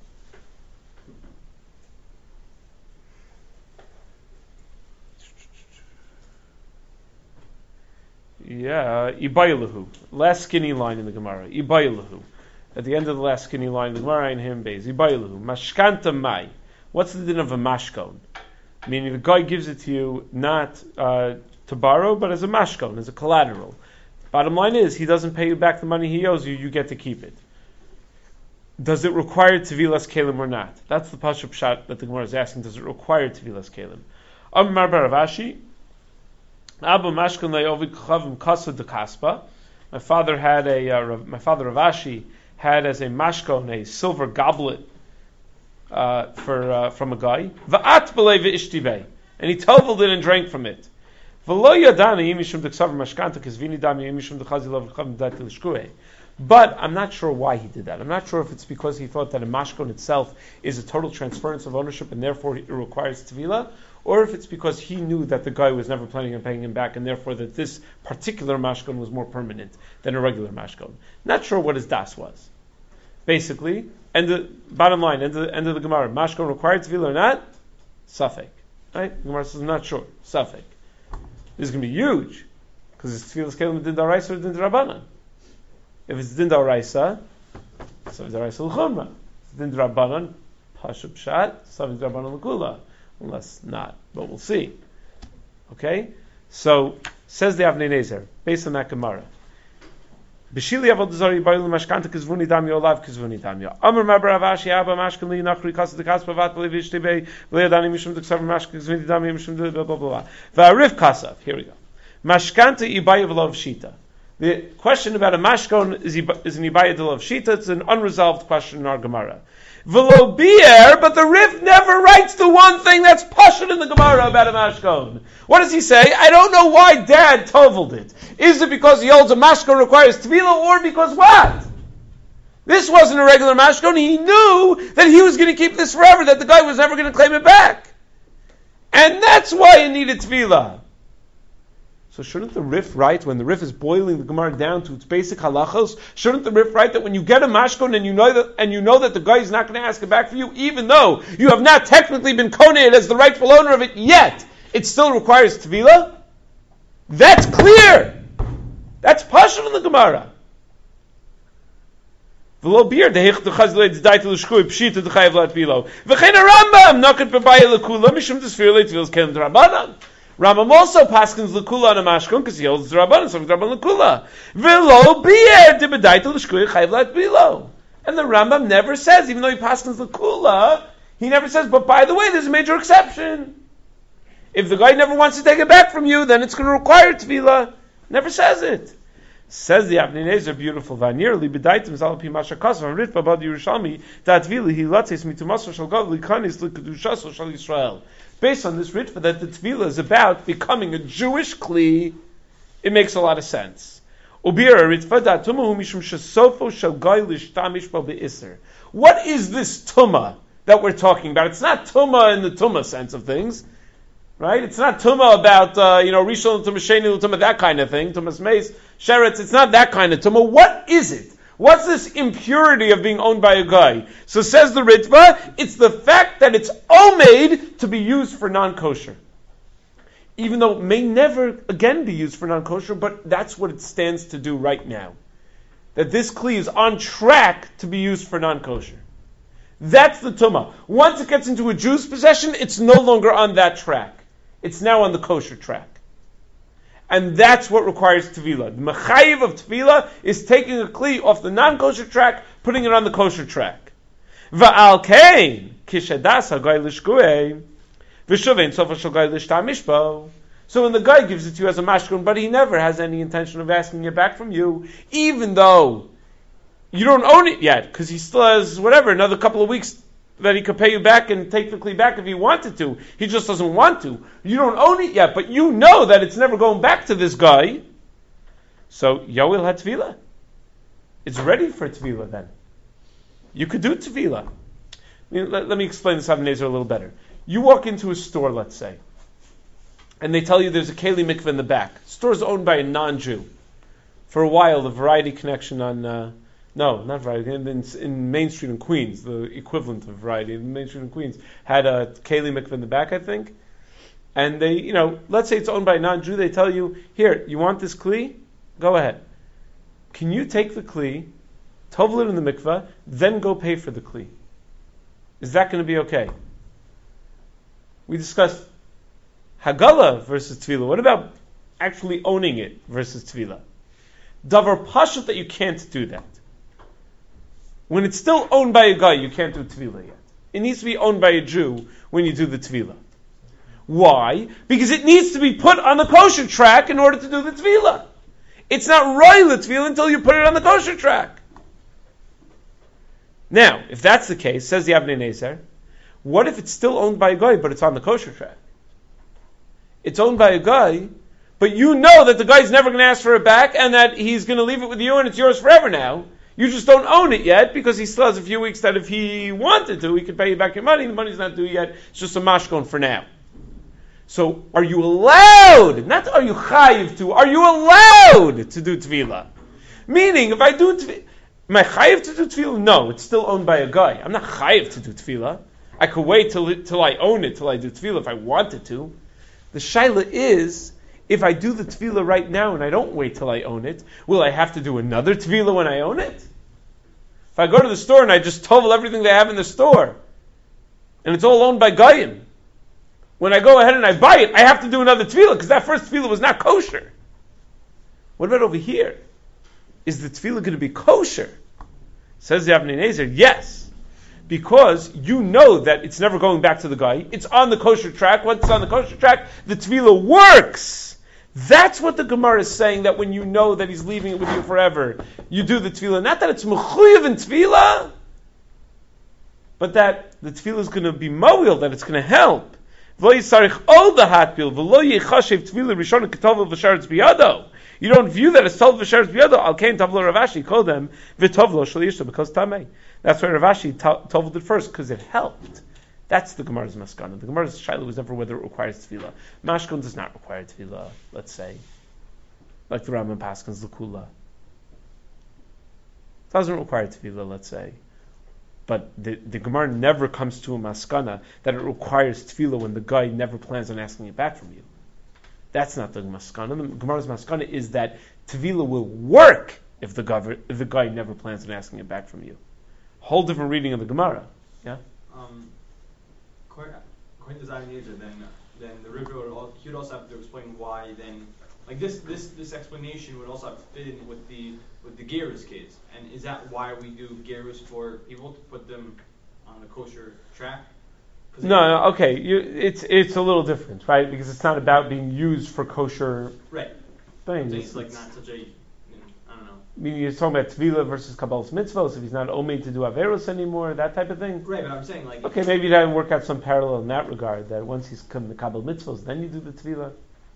yeah, Ibayilahu. Last skinny line in the Gemara. Ibayilahu. At the end of the last skinny line in the Gemara, in him base. Ibayilahu. Mashkanta mai. What's the din of a mashkon? Meaning the guy gives it to you not uh, to borrow, but as a mashkon, as a collateral. Bottom line is, he doesn't pay you back the money he owes you, you get to keep it. Does it require tevilas kelim or not? That's the pashup shot that the Gemara is asking. Does it require tevilas kelim? Amar bar Ravashi, Abba mashkon le'ovid chavim kasud de kaspa. My father had a, uh, my father Ravashi had as a mashkon a silver goblet uh, for uh, from a guy. Va'at b'lei v'ishtivei, and he toveled it and drank from it. But I'm not sure why he did that. I'm not sure if it's because he thought that a mashkon itself is a total transference of ownership and therefore it requires tevila, or if it's because he knew that the guy was never planning on paying him back and therefore that this particular mashkon was more permanent than a regular mashkon. Not sure what his das was. Basically, and the bottom line, end of the, end of the Gemara, mashkon required tevila or not? Safek. Right? The Gemara says, I'm not sure. Safek. This is going to be huge, because it's tefillas kelim din daraisa or din darabanan. If it's din daraisa, so it's daraisa l'chumra. It's din darabanan, pashup pshat, so it's darabanan l'kula. Unless not, but we'll see. Okay? So, says the Avnei Nezer, based on that Gemara. B'shili avod zari ba'ilu mashkanta kizvuni dami olav kizvuni dami. Amar mabar avashi abba mashkan li nachri kasa de kaspa vat b'levi ishtibei v'le'adani mishum de ksav mashkan kizvuni dami mishum de blah blah blah. V'arif kasav, here we go. Mashkanta ibayev lov shita. The question about a mashkon is, is an ibayev lov shita. It's an unresolved question in our Gemara. V'lo bier, but the Rif never writes the one thing that's pashut in the Gemara about a mashkon. What does he say? I don't know why Dad toveled it. Is it because he holds a mashkon requires tefillah, or because what? This wasn't a regular mashkon. He knew that he was going to keep this forever, that the guy was never going to claim it back. And that's why it needed tefillah. So shouldn't the Rif write, when the Rif is boiling the Gemara down to its basic halachos, shouldn't the Rif write that when you get a mashkon and you know that and you know that the guy is not going to ask it back for you, even though you have not technically been konated as the rightful owner of it yet, it still requires tefillah? That's clear. That's pashup in the Gemara. V'lo bir dehich dechazle d'dait l'shkui pshita d'chayev l'atfilo. V'chein Rambam nakat b'bayei l'kula mishum d'sfir l'tfilos ken d'rabanan. Rambam also paskins l'kula on a mashkon because he holds the rabbanon, so rabbanon l'kula. V'lo bir d'bedait l'shkui chayev l'atfilo. And the Rambam never says, even though he paskins l'kula, he never says, but by the way, there's a major exception. If the guy never wants to take it back from you, then it's going to require tefillah. Never says it. Says the Avnei Nezer, beautiful vanir li b'daitim zalapi mashakasav ritva bad Yerushalmi ta'tvili hi latzes mitumaso shal gav likanis l'kedushaso shal Yisrael. Based on this ritva that the tefillah is about becoming a Jewish kli, it makes a lot of sense. Ubira ritva da'tumahu mishum shesofo shal gai lishtamish bo be'isr. What is this tumah that we're talking about? It's not tumah in the tumah sense of things. Right? It's not tumah about, uh, you know, rishon tumah, sheni tumah, that kind of thing. Tumah's mace, sheretz. It's not that kind of tumah. What is it? What's this impurity of being owned by a guy? So says the Ritva, it's the fact that it's omeid to be used for non-kosher. Even though it may never again be used for non-kosher, but that's what it stands to do right now. That this kli is on track to be used for non-kosher. That's the tumah. Once it gets into a Jew's possession, it's no longer on that track. It's now on the kosher track. And that's what requires tefillah. The mechayiv of tefillah is taking a kli off the non-kosher track, putting it on the kosher track. Va'al kein kishadas hagay lishkuei v'shuvein sofa shagay lishtamish. So when the guy gives it to you as a mashkon, but he never has any intention of asking it back from you, even though you don't own it yet, because he still has whatever another couple of weeks that he could pay you back and take the kli back if he wanted to. He just doesn't want to. You don't own it yet, but you know that it's never going back to this guy. So Yoel had tefillah. It's ready for tefillah then. You could do tefillah. I mean, let, let me explain this Avnei Nezer a little better. You walk into a store, let's say, and they tell you there's a keli mikveh in the back. The store is owned by a non-Jew. For a while, the Variety Connection on uh, No, not Variety. In, in, in Main Street in Queens, the equivalent of Variety, in Main Street in Queens, had a Keli mikveh in the back, I think. And they, you know, let's say it's owned by a non-Jew, they tell you, here, you want this Kli? Go ahead. Can you take the Kli, tovel it in the mikveh, then go pay for the Kli? Is that going to be okay? We discussed Hagala versus Tefillah. What about actually owning it versus Tefillah? Davar Pashut that you can't do that. When it's still owned by a guy, you can't do Tefillah yet. It needs to be owned by a Jew when you do the Tefillah. Why? Because it needs to be put on the kosher track in order to do the Tefillah. It's not royal Tefillah until you put it on the kosher track. Now, if that's the case, says the Avnei Nezer, what if it's still owned by a guy, but it's on the kosher track? It's owned by a guy, but you know that the guy's never going to ask for it back, and that he's going to leave it with you, and it's yours forever now. You just don't own it yet, because he still has a few weeks that if he wanted to, he could pay you back your money. The money's not due yet. It's just a mashkon for now. So, are you allowed, not are you chayiv to, are you allowed to do tefillah? Meaning, if I do tefillah, am I chayiv to do tefillah? No, it's still owned by a guy. I'm not chayiv to do tefillah. I could wait till till I own it, till I do tefillah if I wanted to. The shaila is, if I do the tefillah right now and I don't wait till I own it, will I have to do another tefillah when I own it? If I go to the store and I just tovel everything they have in the store, and it's all owned by Goyim, when I go ahead and I buy it, I have to do another tefillah because that first tefillah was not kosher. What about over here? Is the tefillah going to be kosher? Says the Avnei Nezer, yes. Because you know that it's never going back to the guy. It's on the kosher track. Once it's on the kosher track, the tefillah works. That's what the Gemara is saying, that when you know that he's leaving it with you forever, you do the tefillah. Not that it's mechuyev in tefillah, but that the tefillah is going to be mowil, that it's going to help. You don't view that as tov v'sharetz biyado. Al kain tavlo Ravashi called them v'tovlo shel yishto because tamei. That's why Ravashi toveled it first because it helped. That's the Gemara's maskana. The Gemara's shaila was never whether it requires tefillah. Mashkon does not require tefillah. Let's say, like the Rambam Paskin's Lakula. It doesn't require tefillah. Let's say. But the, the Gemara never comes to a maskana that it requires tefillah when the guy never plans on asking it back from you. That's not the maskana. The Gemara's maskana is that tefillah will work if the, gov- if the guy never plans on asking it back from you. Whole different reading of the Gemara. Yeah? Um, according to Zion Yezer, then, then the Rebbe would also, he would also have to explain why then, like this, this, this explanation would also have to fit in with the with the gerus case. And is that why we do gerus for people to put them on the kosher track? No, no, okay. You, it's it's a little different, right? Because it's not about being used for kosher right. things. So it's like not such a, you know, I don't know. I mean, you're talking about Tvila versus Kabbalah's mitzvahs, if he's not omeid to do Averos anymore, that type of thing. Right, but I'm saying like... Okay, maybe you work out some parallel in that regard, that once he's come to Kabbalah mitzvahs, then you do the Tvila.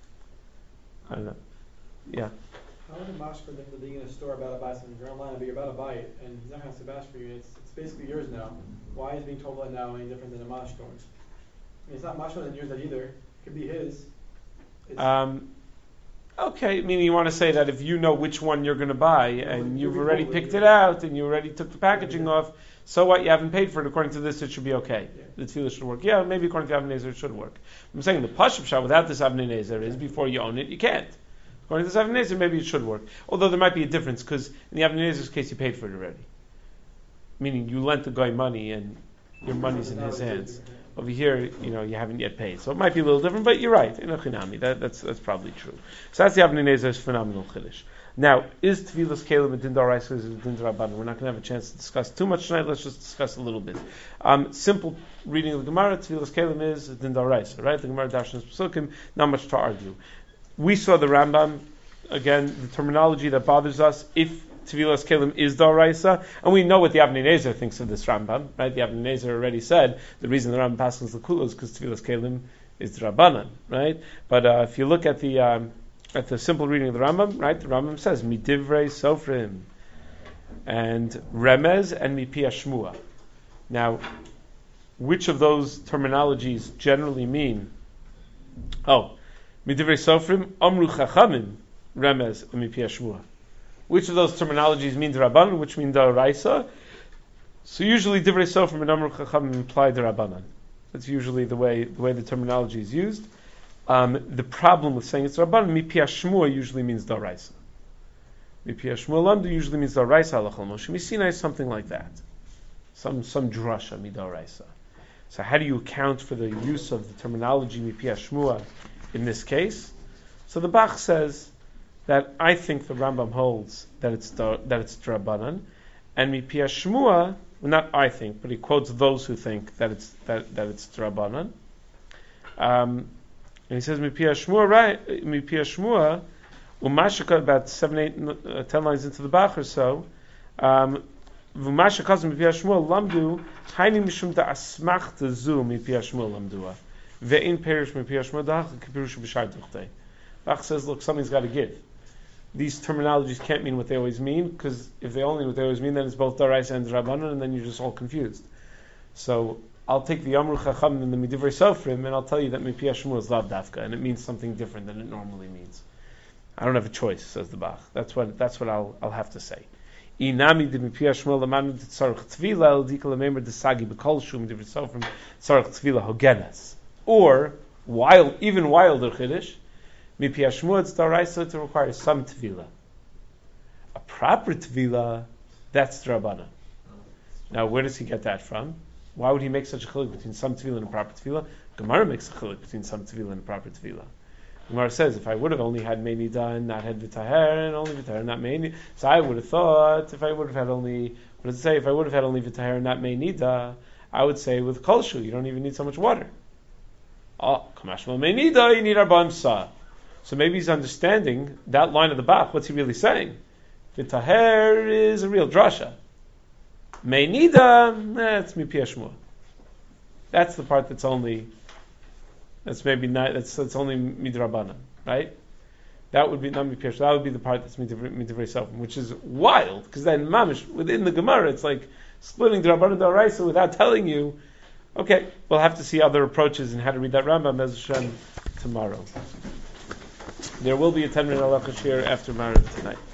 I don't know. Yeah. How would a mashka think of being in a store about to buy something? You're online, but you're about to buy it, and he's not going to bash for you. It's, it's basically yours now. Why is being told that now any different than a mashka? I mean, it's not mashka that yours that either. It could be his. It's Um, okay, meaning you want to say that if you know which one you're going to buy, and you've already picked it out, and you already took the packaging Yeah. off, so what? You haven't paid for it. According to this, it should be okay. Yeah. The tefillah should work. Yeah, maybe according to Avnei Nezer, it should work. I'm saying the Pashup Shah without this Avnei Nezer is before you own it, you can't. According to this Avnei Nezer, maybe it should work. Although there might be a difference, because in the Avnei Nezer's case, you paid for it already. Meaning you lent the guy money, and your money's in his hands. Over here, you know, you haven't yet paid. So it might be a little different, but you're right. In a chinami, that, that's that's probably true. So that's the Avnei Nezer's phenomenal chiddush. Now, is Tvilas Kalim a din d'oraisa or is it a din d'rabbanan? We're not going to have a chance to discuss too much tonight. Let's just discuss a little bit. Um, simple reading of the Gemara, Tvilas Kalim is a din d'oraisa, right? The Gemara Darshan's Pesukim, not much to argue. We saw the Rambam, again, the terminology that bothers us, if Tvilas Kalim is d'oraisa, and we know what the Avnei Nezer thinks of this Rambam, right? The Avnei Nezer already said the reason the Rambam passes the Kula is because Tvilas Kalim is d'rabbanan, right? But uh, if you look at the um, at the simple reading of the Rambam, right? The Rambam says midivrei sofrim and remez and mipi hashmua. Now, which of those terminologies generally mean? Oh, midivrei sofrim amru chachamim remez and mipi hashmua. which of those terminologies mean Rabbanan, which mean D'Oraisa. So usually Divrei Sofrim and Amru Chacham imply D'Rabbanan. That's usually the way the way the terminology is used. Um, the problem with saying it's Rabbanan, Mipi Shmua usually means D'Oraisa. Mipi Shmua Lamdu usually means D'Oraisa Halachal Moshe Misina is something like that. Some some drasha Midoraisa. So how do you account for the use of the terminology Mipi Shmua in this case? So the Bach says that I think the Rambam holds that it's da, that it's D'Rabbanan, and Mipi Shmua, well, not I think, but he quotes those who think that it's that, that it's D'Rabbanan. Um, and he says Mipi Shmua, right? Mipi Shmua, Umashika, about seven, eight, uh, ten lines into the Bach or so. Um, V'masha kazim Mipi Shmua lamdu hayni mishum da asmachta zu Mipi Shmua lamdua ve'in perish Mipi Shmua da'ach k'pirush b'shar duchtei. Bach says, look, something's got to give. These terminologies can't mean what they always mean, because if they only mean what they always mean, then it's both D'Oraisa and D'Rabbanan, and then you're just all confused. So I'll take the Amru Chacham and the Midivrei Sofrim, and I'll tell you that Mipi Shmua is Lav Dafka, and it means something different than it normally means. I don't have a choice, says the Bach. That's what that's what I'll I'll have to say. Inami de Mipi Shmua lamanu tzarich tvila el dikal memer desagi b'kol shum Midivrei Sofrim tzarich tvila hogenas. Or wild, even wilder chiddush. Mipi Shmua it's D'Oraisa to require some tvila. A proper tvila, that's D'Rabbanan. Now, where does he get that from? Why would he make such a chiluk between some tvila and a proper tvila? Gemara makes a chiluk between some tvila and a proper tvila. Gemara says, if I would have only had meinida and not had v'taher, and only v'taher and not meinida, so I would have thought, if I would have had only, what does it say? If I would have had only v'taher and not meinida, I would say with kolshu, you don't even need so much water. Oh, kamashma meinida, you need arba'im sa. So maybe he's understanding that line of the Bach. What's he really saying? V'taher is a real drasha. Meinida, that's Mipi Shmua. That's the part that's only, that's maybe not, that's that's only Midrabanan, right? That would be not Mipi Shmua. That would be the part that's Midivrei Sofrim, which is wild, because then mamish within the Gemara, it's like splitting D'Rabbanan D'Oraisa without telling you. Okay, we'll have to see other approaches and how to read that Rambam Bez Hashem tomorrow. There will be a ten minute halacha shir after Mariv tonight.